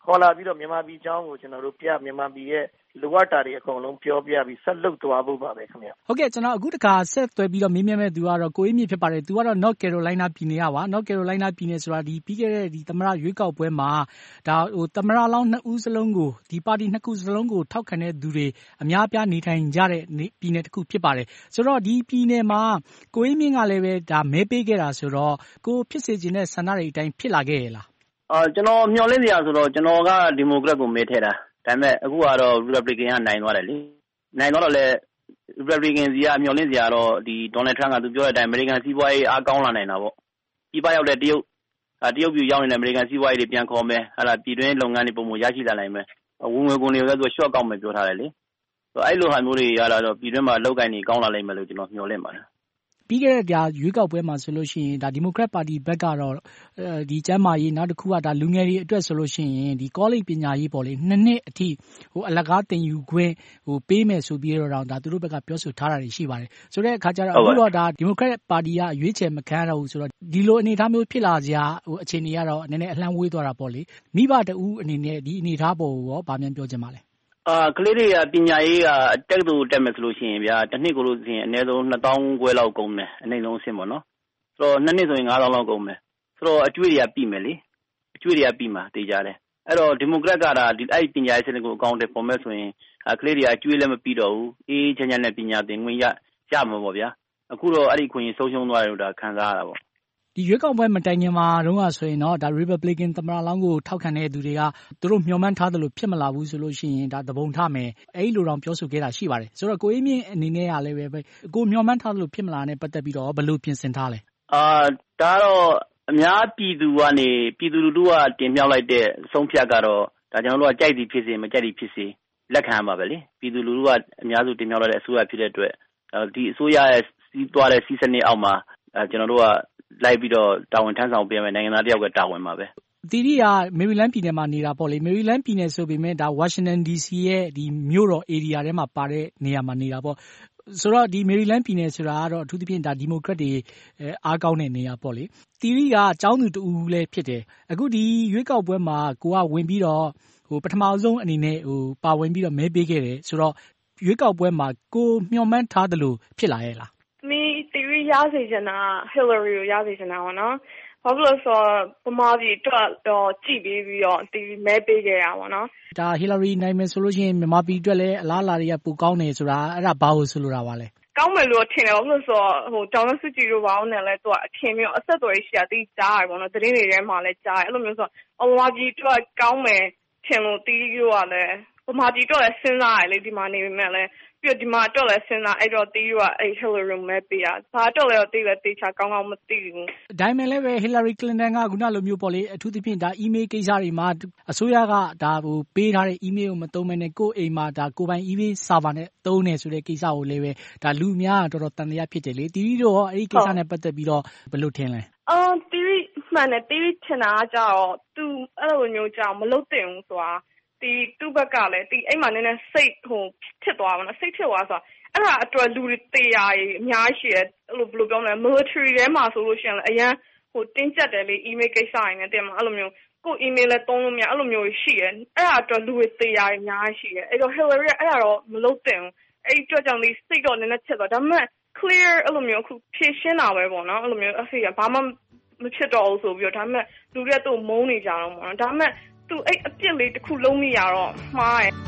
ခေါ်လာပြီးတော့မြန်မာပြည်အကြောင်းကိုကျွန်တော်တို့ပြမြန်မာပြည်ရဲ့လိုအပ်တာတွေအကုန်လုံးပြောပြပြီးဆက်လုပ်သွားဖို့ပါပဲခင်ဗျာဟုတ်ကဲ့ကျွန်တော်အခုတခါဆက်သွယ်ပြီးတော့မေးမြန်းမဲ့သူကတော့ကိုအေးမြင့်ဖြစ်ပါတယ်သူကတော့ North Carolina ပြည်နယ်ကပါ North Carolina ပြည်နယ်ဆိုတာဒီပြီးခဲ့တဲ့ဒီသမ္မတရွေးကောက်ပွဲမှာဒါသမ္မတလောင်းနှစ်ဦးစလုံးကိုဒီပါတီနှစ်ခုစလုံးကိုထောက်ခံတဲ့သူတွေအများအပြားနေထိုင်ကြတဲ့ပြည်နယ်တစ်ခုဖြစ်ပါတယ်ဆိုတော့ဒီပြည်နယ်မှာကိုအေးမြင့်ကလည်းပဲဒါမဲပေးခဲ့တာဆိုတော့ကိုဖြစ်စေချင်တဲ့ဆန္ဒတွေအတိုင်းဖြစ်လာခဲ့ရဲ့လားကျွန်တော်မျှော်လင့်စရာဆိုတော့ကျွန်တော်ကဒီမိုကရက်ကိုမဲထည့်တာဒါပေမဲ့အခုကတော့ Republican ကနိုင်သွားတယ်လေနိုင်သွားတော့လည်း Republican စီကမျှော်လင့်စရာတော့ဒီ Donald Trump ကသူပြောတဲ့အတိုင်း American စီးပွားရေးအားကောင်းလာနိုင်တာပေါ့ပြည်ပရောက်တဲ့တရုတ်ပြည်ရောက်နေတဲ့ American စီးပွားရေးတွေပြန်ခေါ်မယ်ဟာလာပြည်တွင်းလုပ်ငန်းတွေပုံမှန်ရရှိလာနိုင်မယ်ဝင်ငွေကုန်တွေလည်းသူရှော့ကောက်မယ်ပြောထားတယ်လေအဲ့လိုဟာမျိုးတွေရလာတော့ပြည်တွင်းမှာလောက်ကိုင်းနေကောင်းလာနိုင်မယ်လို့ကျွန်တော်မျှော်လင့်ပါတယ်ပြီးခဲ့တဲ့ရွေးကောက်ပွဲမှာဆိုလို့ရှိရင်ဒါဒီမိုကရက်ပါတီဘက်ကတော့ဒီကျမ်းမာရေးနောက်တစ်ခုကဒါလူငယ်တွေအတွက်ဆိုလို့ရှိရင်ဒီ college ပညာရေးပေါ့လေ2နှစ်အထိအလကားတင်ယူခွင့်ပေးမယ်ဆိုပြီးတော့ဒါသူတို့ဘက်ကပြောဆိုထားတာတွေရှိပါတယ်ဆိုတဲ့အခါကျတော့အခုတော့ဒါဒီမိုကရက်ပါတီကရွေးချယ်မခံရတော့ဘူးဆိုတော့ဒီလိုအနေအထားမျိုးဖြစ်လာစရာအခြေအနေကတော့နည်းနည်းအလှမ်းဝေးသွားတာပေါ့လေမိဘတဦးအနေနဲ့ဒီအနေအထားပေါ်ကိုရောဗာမြန်ပြောချင်ပါလဲကလေးတွေကပညာရေးကတက်တူတက်မယ်ဆိုလို့ရှိရင်ဗျာတစ်နှစ်ကိုလို့ရှိရင်အနည်းဆုံး2000ခွဲလောက်ကုန်မယ်အနည်းဆုံးအဆင့်ပေါ့နော်ဆိုတော့နှစ်နှစ်ဆိုရင်9000လောက်ကုန်မယ်ဆိုတော့အကျွေးတွေကပြီးမယ်လေအကျွေးတွေကပြီးမှာတေးကြတယ်အဲ့တော့ဒီမိုကရက်ကဒါဒီအဲ့ပညာရေးစနစ်ကိုအကောင့်တွေပေါ်မဲ့ဆိုရင်ကလေးတွေအကျွေးလည်းမပြီးတော့ဘူးအေးချမ်းချမ်းနဲ့ပညာသင်ခွင့်ရမှာပေါ့ဗျာအခုတော့အဲ့ဒီခွင့်ဆုံးရှုံးသွားတယ်လို့ဒါခံစားရတာပေါ့ဒီရွေးကောက်ပွဲမတိုင်ခင်မှာတော့ဆိုရင်တော့ဒါ Republican သမ္မတလောင်းကိုထောက်ခံတဲ့သူတွေကသူတို့မျှော်မှန်းထားသလိုဖြစ်မလာဘူးဆိုလို့ရှိရင်ဒါသဘုံထမယ်အဲ့လိုတောင်ပြောဆိုခဲ့တာရှိပါတယ်ဆိုတော့ကိုအေးမြင့်အနေနဲ့ကလည်းပဲကိုမျှော်မှန်းထားသလိုဖြစ်မလာနဲ့ပတ်သက်ပြီးတော့ဘယ်လိုပြင်ဆင်ထားလဲဒါတော့အများပြည်သူကနေပြည်သူလူထုကတင်မြှောက်လိုက်တဲ့ဆုံးဖြတ်ကတော့ဒါကျွန်တော်တို့ကကြိုက်သည်ဖြစ်စေမကြိုက်သည်ဖြစ်စေလက်ခံရမှာပဲလေပြည်သူလူထုကအများစုတင်မြှောက်လိုက်တဲ့အစိုးရဖြစ်တဲ့အတွက်ဒီအစိုးရရဲ့စီးသွားတဲ့စီးစနစ်အောက်မှာကျွန်တော်တို့ကလိုက်ပြီးတော့တာဝန်ထမ်းဆောင်ပေးမယ်နိုင်ငံသားတယောက်ကတာဝန်ပါပဲတီရီကမေရီလန်းပြည်နယ်မှာနေတာပေါ့လေမေရီလန်းပြည်နယ်ဆိုပေမဲ့ဒါဝါရှင်တန် DC ရဲ့ဒီမြို့တော် area ထဲမှာပါတဲ့နေရာမှာနေတာပေါ့ဆိုတော့ဒီမေရီလန်းပြည်နယ်ဆိုတာကတော့အထူးသဖြင့်ဒါဒီမိုကရက်တွေအားကောင်းတဲ့နေရာပေါ့လေတီရီကကျောင်းသူတူလည်းဖြစ်တယ်အခုဒီရွေးကောက်ပွဲမှာကိုကဝင်ပြီးတော့ပထမဆုံးအနေနဲ့ပါဝင်ပြီးတော့မဲပေးခဲ့တယ်ဆိုတော့ရွေးကောက်ပွဲမှာကိုမျှော်မှန်းထားသလိုဖြစ်လာရဲ့လားတီရီရစေချင်တာ Hillary ကိုရစေချင်တာပေါ့နော်။ဘာဖြစ်လို့ဆိုတော့ဗမာပြည်အတွက်တော့ကြည့်ပြီးတော့တီရီမဲပေးခဲ့ရပါတော့။ဒါ Hillary နိုင်မယ်ဆိုလို့ရှိရင်မြန်မာပြည်အတွက်လည်းအလားအလာတွေကပိုကောင်းတယ်ဆိုတာအဲ့ဒါဘာလို့ဆိုလိုတာပါလဲ။ကောင်းမယ်လို့ထင်တယ်ဘာဖြစ်လို့ဆိုတော့ဒေါ်နယ်စုကြည်တို့ဘာလို့လဲသူကအထင်မျိုးအဆက်အသွယ်ရှိတာတိကြားရပေါ့နော်။သတင်းတွေထဲမှာလည်းကြားရအဲ့လိုမျိုးဆိုတော့ဗမာပြည်အတွက်ကောင်းမယ်ထင်လို့တီရီတို့ကလည်းဗမာပြည်အတွက်လည်းစဉ်းစားရလေဒီမှာနေပေမဲ့လည်းပြီးဒီမှာတော့လည်းစဉ်းစားအဲ့တော့တီးရွာအဲ့ Hillary မဲပေးတာဘာတော့လဲတီးလည်းတေချာကောင်းကောင်းမသိဘူးဒါပေမဲ့လည်းပဲ Hillary Clinton ကခုနလိုမျိုးပေါ့လေအထူးသဖြင့်ဒါ email ကိစ္စတွေမှာအစိုးရကဒါပေးထားတဲ့ email ကိုမသုံးမနဲ့ကိုယ့်အိမ်မှာဒါကိုပိုင် email server နဲ့သုံးနေဆိုတဲ့ကိစ္စကိုလည်းပဲဒါလူများတော်တော်တန်တရားဖြစ်တယ်လေတီးတို့ရောအဲ့ဒီကိစ္စနဲ့ပတ်သက်ပြီးတော့ဘယ်လိုထင်လဲတီးမှန်တယ်တီးထင်တာကကြောက်သူအဲ့လိုမျိုးကြောက်မလုပ်တင်ဘူးဆိုတာဒီသူ့ဘက်ကလည်းဒီအိမ်မှာနည်းနည်းစိတ်ဖြစ်သွားပါတော့စိတ်ဖြစ်သွားဆိုတော့အဲ့ဒါအတွက်လူတွေတေးရည်အများကြီးရှိတယ်အဲ့လိုဘယ်လိုပြောမလဲ military ထဲမှာဆိုလို့ရှိရင်လည်းအရန်တင်းကျပ်တယ်လေ email ကိစ္စရင်းနဲ့တင်မှာအဲ့လိုမျိုးကို email လည်းသုံးလို့မရအဲ့လိုမျိုးရှိတယ်အဲ့ဒါအတွက်လူတွေတေးရည်အများကြီးရှိတယ်အဲ့တော့ Hillary အဲ့ဒါတော့မလုပ်တင်ဘူးအဲ့ဒီအတွက်ကြောင့်ဒီစိတ်တော့နည်းနည်းဖြစ်သွားဒါပေမဲ့ clear အဲ့လိုမျိုးအခုဖြည့်ရှင်းတာပဲပေါ့နော်အဲ့လိုမျိုးအဖေကဘာမှမဖြစ်တော့ဘူးဆိုပြီးတော့ဒါပေမဲ့လူတွေကသူ့မုန်းနေကြတော့ပေါ့နော်ဒါပေမဲ့သူအဲ့အပြစ်လေးတစ်ခုလုံးမိရတော့မှားတယ်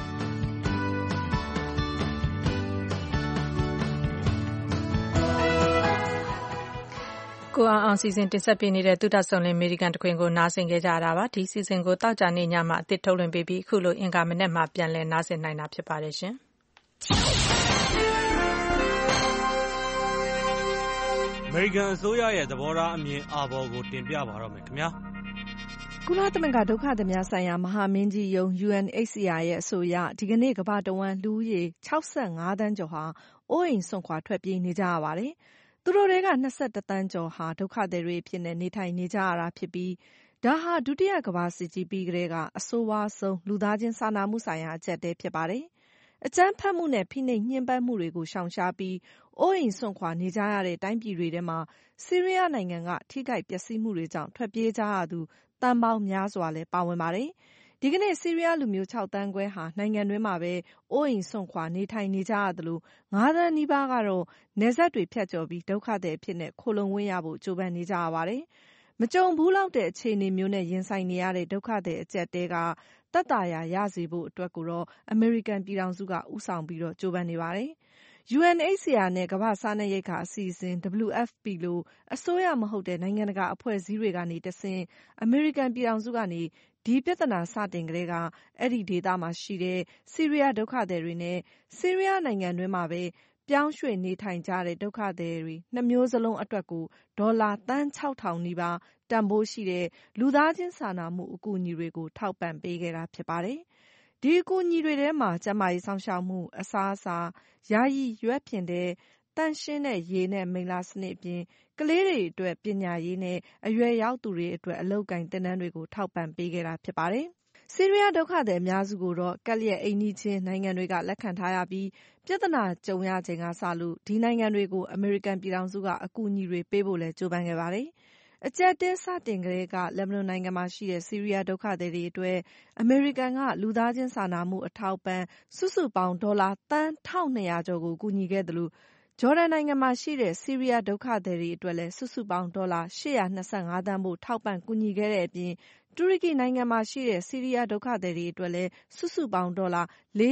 ကိုအောင်စီစဉ်တင်ဆက်ပေးနေတဲ့သုတဆုံလင်းအမေရိကန်တခွင်ကိုနားဆင်ကြကြတာပါဒီစီစဉ်ကိုတောက်ကြနေညမှာအသစ်ထုတ်လွှင့်ပေးပြီးအခုလိုအင်္ဂါမနေ့မှာပြန်လည်နားဆင်နိုင်တာဖြစ်ပါတယ်ရှင်အမေရိကန်အစိုးရရဲ့သဘောထားအမြင်အာဘော်ကိုတင်ပြပါတော့မယ်ခင်ဗျာကုလသမဂ္ဂဒုက္ခသည်များဆိုင်ရာမဟာမင်းကြီးရုံး UNHCR ရဲ့အဆိုအရဒီကနေ့ကမ္ဘာတဝန်းလူဦးရေ65သန်းကျော်ဟာအိုးအိမ်စွန့်ခွာထွက်ပြေးနေကြရပါတယ်။သူတို့တွေက21သန်းကျော်ဟာဒုက္ခသည်တွေအဖြစ်နေထိုင်နေကြရတာဖြစ်ပြီးဒါဟာဒုတိယကမ္ဘာစစ်ကြီးပြီးကတည်းကအဆိုးဝါးဆုံးလူသားချင်းစာနာမှုဆိုင်ရာအကျပ်အတည်းဖြစ်ပါတယ်။အကြမ်းဖက်မှုနဲ့ဖိနှိပ်ညှဉ်းပန်းမှုတွေကိုရှောင်ရှားပြီးအိုးအိမ်စွန့်ခွာနေကြရတဲ့တိုင်းပြည်တွေထဲမှာဆီးရီးယားနိုင်ငံကထိခိုက်ပျက်စီးမှုတွေကြောင့်ထွက်ပြေးကြရသူသန်းပေါင်းများစွာလည်းပါဝင်ပါတယ်။ဒီကနေ့ဆီးရီးယားလူမျိုး6သန်းခွဲဟာနိုင်ငံတွင်းမှာပဲအိုးအိမ်စွန့်ခွာနေထိုင်နေကြရသလို9သန်းနီးပါးကတော့နယ်စပ်တွေဖြတ်ကျော်ပြီးဒုက္ခသည်အဖြစ်နဲ့ခိုလှုံခွင့်ရဖို့ကြိုးပမ်းနေကြရပါတယ်။မကြုံဘူးလောက်တဲ့အခြေအနေမျိုးနဲ့ရင်ဆိုင်နေရတဲ့ဒုက္ခသည်အကျပ်တဲကသက်သာရာရစေဖို့အတွက်ကိုတော့အမေရိကန်ပြည်ထောင်စုကဦးဆောင်ပြီးတော့ကြိုးပမ်းနေပါတယ်။ UNHCR နဲ့ကမ္ဘာ့စားနပ်ရိက္ခာအစီအစဉ် WFP လိုအစိုးရမဟုတ်တဲ့နိုင်ငံတကာအဖွဲ့အစည်းတွေကနေတဆင့်အမေရိကန်ပြည်ထောင်စုကနေဒီပြဿနာစတင်ကတည်းကအဲ့ဒီဒေသမှာရှိတဲ့ဆီးရီးယားဒုက္ခသည်တွေနဲ့ဆီးရီးယားနိုင်ငံတွင်းမှာပဲပြောင်းရွှေ့နေထိုင်ကြတဲ့ဒုက္ခသည်တွေနှစ်မျိုးစလုံးအတွက်ကိုဒေါ်လာသန်း6000နီးပါးတန်ဖိုးရှိတဲ့လူသားချင်းစာနာမှုအကူအညီတွေကိုထောက်ပံ့ပေးခဲ့တာဖြစ်ပါတယ်။ဒီအကူအညီတွေထဲမှာကျန်းမာရေးစောင့်ရှောက်မှုအစားအစာယာယီရွက်ဖျင်တဲ့တန့်ရှင်းတဲ့ရေနဲ့မိလ္လာစနစ်အပြင်ကလေးတွေအတွက်ပညာရေးနဲ့အရွယ်ရောက်သူတွေအတွက်အလုပ်ကိုင်သင်တန်းတွေကိုထောက်ပံ့ပေးခဲ့တာဖြစ်ပါတယ်။ဆီးရီးယားဒုက္ခသည်အများစုကိုတော့ကပ်လျက်အိမ်နီးချင်းနိုင်ငံတွေကလက်ခံထားရပြီးပြဿနာကြုံရချိန်ကစလို့ဒီနိုင်ငံတွေကိုအမေရိကန်ပြည်ထောင်စုကအကူအညီတွေပေးဖို့လဲကြိုးပမ်းခဲ့ပါတယ်။အကျပ်တဲစတင်ကလေးကလက်ဘနွန်နိုင်ငံမှာရှိတဲ့ဆီးရီးယားဒုက္ခသည်တွေအတွက်အမေရိကန်ကလူသားချင်းစာနာမှုအထောက်ပံ့စုစုပေါင်းဒေါ်လာသန်း1200ကျော်ကိုကူညီခဲ့တယ်လို့ဂျော်ဒန်နိုင်ငံမှာရှိတဲ့ဆီးရီးယားဒုက္ခသည်တွေအတွက်လည်းစုစုပေါင်းဒေါ်လာ825သန်းဖို့ထောက်ပံ့ကူညီခဲ့တဲ့အပြင်တူရကီနိုင်ငံမှာရှိတဲ့ဆီးရီးယားဒုက္ခသည်တွေအတွက်လည်းစုစုပေါင်းဒေါ်လာ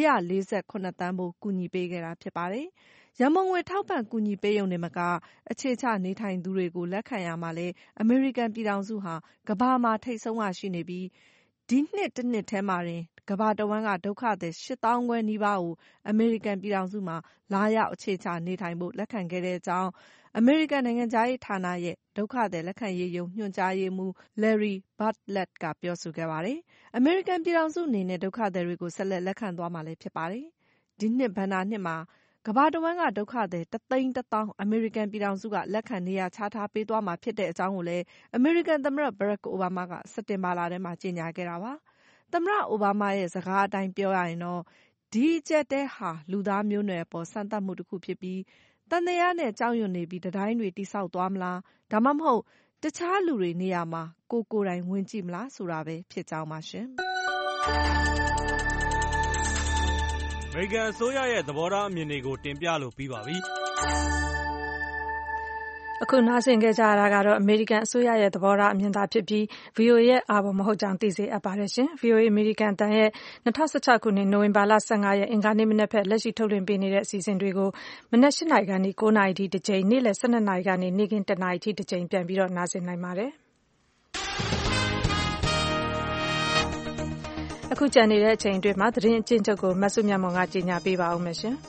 448သန်းဖို့ကူညီပေးခဲ့တာဖြစ်ပါတယ်။ရန်ပုံငွေထောက်ပံ့ကူညီပေးရုံနဲ့မကအခြေချနေထိုင်သူတွေကိုလက်ခံရမှာလဲအမေရိကန်ပြည်ထောင်စုဟာကမ္ဘာမှာထိပ်ဆုံးကရှိနေပြီးဒီနှစ်တစ်နှစ်ထဲမှာတင်ကမ္ဘာတဝန်းကဒုက္ခသည်8000ခွဲနီးပါးကိုအမေရိကန်ပြည်ထောင်စုမှာလာရောက်အခြေချနေထိုင်ဖို့လက်ခံခဲ့တဲ့အကြောင်းအမေရိကန်နိုင်ငံသားရေးဌာနရဲ့ဒုက္ခသည်လက်ခံရေးယုံညွှန်ကြားရေးမှူး Larry Bartlett ကပြောဆိုခဲ့ပါတယ်။အမေရိကန်ပြည်ထောင်စုအနေနဲ့ဒုက္ခသည်တွေကိုဆက်လက်ခံသွားမှာလည်းဖြစ်ပါတယ်။ဒီနှစ်ဘဏ္ဍာနှစ်မှာကမ္ဘာတဝန်းကဒုက္ခသည်1,100,000အမေရိကန်ပြည်ထောင်စုကလက်ခံနေရချထားပေးသွားမှာဖြစ်တဲ့အကြောင်းကိုလည်းအမေရိကန်သမ္မတ Barack Obama ကစက်တင်ဘာလထဲမှာကြေညာခဲ့တာပါ။သမ္မတအိုဘားမားရဲ့စကားအတိုင်းပြောရရင်တော့ဒီအကျပ်တဲဟာလူသားမျိုးနွယ်အပေါ်စမ်းသပ်မှုတစ်ခုဖြစ်ပြီးတန်တရားနဲ့ကြောက်ရွံ့နေပြီးတတိုင်းတွေတိဆောက်သွားမလားဒါမှမဟုတ်တခြားလူတွေနေရာမှာကိုယ်တိုင်ဝင်ကြည့်မလားဆိုတာပဲဖြစ်ကြောင်းပါရှင်။အမေရိကန်အစိုးရရဲ့သဘောထားအမြင်တွေကိုတင်ပြလို့ပြီးပါပြီ။အခုနားဆင်ခဲ့ကြရတာကတော့အမေရိကန်အစိုးရရဲ့သဘောထားအမြင်သာဖြစ်ပြီး VOA ရဲ့အာဘော်မဟုတ်ကြောင်းသိစေအပ်ပါတယ်ရှင်။ VOA အမေရိကန်အသံရဲ့2016ခုနှစ်နိုဝင်ဘာလ15ရက်အင်္ဂါနေ့မနက်ဖက်လက်ရှိထုတ်လွှင့်ပေးနေတဲ့အစီအစဉ်တွေကိုမနက်8နာရီကနေ9နာရီထိတစ်ကြိမ်နေ့လယ်12နာရီကနေနေ့ခင်း1နာရီထိတစ်ကြိမ်ပြန်ပြီးတော့နားဆင်နိုင်ပါတယ်။အခုကြံနေတဲ့အချိန်အတွင်းမှာသတင်းအကျဉ်းချုပ်ကိုမဆုမြတ်မွန်ကကြေညာပေးပါဦးမယ်ရှင်။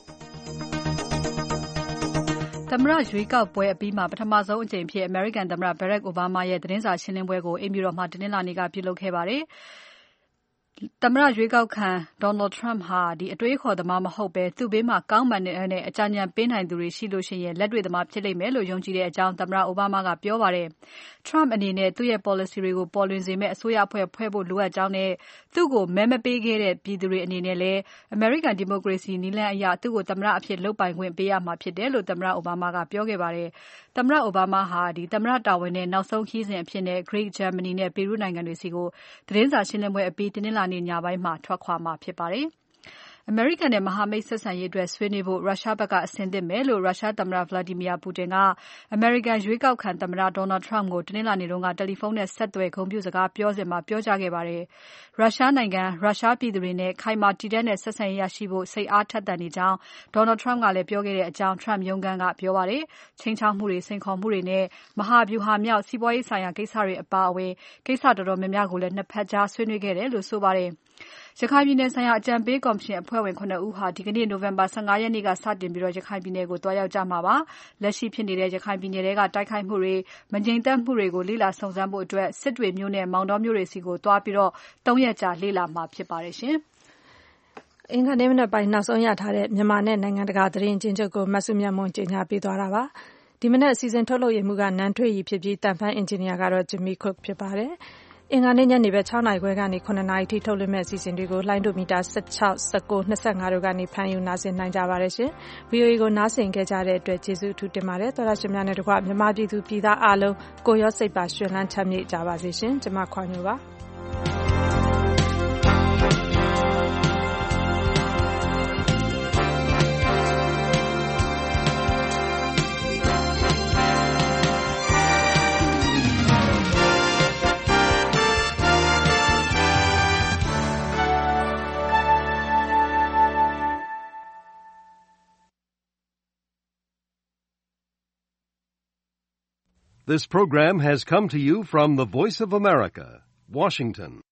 သမ္မတရွေးကောက်ပွဲအပြီးမှာပထမဆုံးအကြိမ်ဖြစ်အမေရိကန်သမ္မတ Barack Obama ရဲ့သတင်းစာရှင်းလင်းပွဲကိုအိမ်ဖြူတော်မှာတနင်္လာနေ့ကပြုလုပ်ခဲ့ပါတယ်။သမ္မတရွေးကောက်ခံ Donald Trump ဟာအတွေးခေါ်သမားမဟုတ်ပဲသူ့ဘေးမှာကောင်းမွန်တဲ့အကြံဉာဏ်ပေးနိုင်သူတွေရှိလို့ရှိရင်လက်တွေ့သမားဖြစ်လိမ့်မယ်လို့ယုံကြည်တဲ့အကြောင်းသမ္မတအိုဘားမားကပြောပါတယ်။ Trump အနေနဲ့သူ့ရဲ့ policy တွေကိုပေါ်လွင်စေမယ့်အစိုးရအဖွဲ့ဖွဲ့ဖို့လိုအပ်ကြောင်းနဲ့သူ့ကိုမဲမပေးခဲ့တဲ့ပြည်သူတွေအနေနဲ့လည်း American Democracy နည်းလမ်းအရသူ့ကိုသမ္မတအဖြစ်လုပ်ပိုင်ခွင့်ပေးရမှာဖြစ်တယ်လို့သမ္မတအိုဘားမားကပြောခဲ့ပါတယ်။သမ္မတအိုဘားမားဟာသမ္မတတာဝန်နဲ့နောက်ဆုံးခရီးစဉ်အဖြစ်နဲ့ Great Germany နဲ့ Peru နိုင်ငံတွေစီကိုသတင်းစာရှင်းလင်းပွဲအပြီးတနင်္လာနေ့ညပိုင်းမှာထွက်ခွာမှာဖြစ်ပါတယ်။အမေရိကန်နဲ့မဟာမိတ်ဆက်ဆံရေးအတွက်ဆွေးနွေးဖို့ရုရှားဘက်ကအဆင်သင့်ပဲလို့ရုရှားသမ္မတ Vladimir Putin ကအမေရိကန်ရွေးကောက်ခံသမ္မတ Donald Trump ကိုတနင်္လာနေ့ကတယ်လီဖုန်းနဲ့ဆက်သွယ်ဂုဏ်ပြုစကားပြောစဉ်မှာပြောကြားခဲ့ပါတယ်။ရုရှားနိုင်ငံရုရှားပြည်သူတွေနဲ့ခိုင်မာတည်တံ့တဲ့ဆက်ဆံရေးရရှိဖို့စိတ်အားထက်သန်နေကြောင်း Donald Trump ကလည်းပြောခဲ့တဲ့အကြောင်း Trump ရုံးခန်းကပြောပါတယ်။ချိန်ချောက်မှုတွေစိန်ခေါ်မှုတွေနဲ့မဟာဗျူဟာမြောက်စီးပွားရေးဆိုင်ရာကိစ္စတွေအပါအဝင်ကိစ္စတော်တော်များများကိုလည်းနှစ်ဖက်ကြားဆွေးနွေးခဲ့တယ်လို့ဆိုပါတယ်။ရခိုင်ပြည်နယ်ဆိုင်ရာအကြံပေးကော်မရှင်အဖွဲ့ဝင်9ဦးဟာဒီကနေ့နိုဝင်ဘာ15ရက်နေ့ကစတင်ပြီးရခိုင်ပြည်နယ်ကိုတွားရောက်ကြမှာပါ။လက်ရှိဖြစ်နေတဲ့ရခိုင်ပြည်နယ်ထဲကတိုက်ခိုက်မှုတွေမငြိမ်သက်မှုတွေကိုလေ့လာစုံစမ်းဖို့အတွက်စစ်တွေမျိုးနဲ့မောင်တော်မျိုးတွေစီကိုတွားပြီးတော့3ရက်ကြာလေ့လာမှာဖြစ်ပါတယ်ရှင်။အင်္ဂါနေ့မနက်ပိုင်းနောက်ဆုံးရထားတဲ့မြန်မာနဲ့နိုင်ငံတကာသတင်းအကျဉ်းချုပ်ကိုမဆုမြတ်မွန်ကြေညာပေးသွားတာပါ။ဒီမနက်အစီအစဉ်ထုတ်လုပ်ရမှုကနန်းထွေးရီဖြစ်ပြီးတန်ဖိုင်းအင်ဂျင်နီယာကတော့ Jimmy Cook ဖြစ်ပါတယ်။အင်္ဂါနေ့ညနေပဲ6နာရီခွဲကနေ9နာရီထိထုတ်လွှင့်မဲ့အစီအစဉ်တွေကိုလိုင်းဒိုမီတာ16 19 25တို့ကနေဖမ်းယူနားဆင်နိုင်ကြပါတယ်ရှင်။ VOA ကိုနားဆင်ခဲ့ကြတဲ့အတွက်ကျေးဇူးအထူးတင်ပါတယ်။သောရရှင်များနဲ့တကွမြန်မာပြည်သူပြည်သားအားလုံးကိုရောစိတ်ပါရှင်လန်းချမ်းမြေ့ကြပါစေရှင်။ကျွန်မခွန်ညိုပါ။ This program has come to you from the Voice of America, Washington.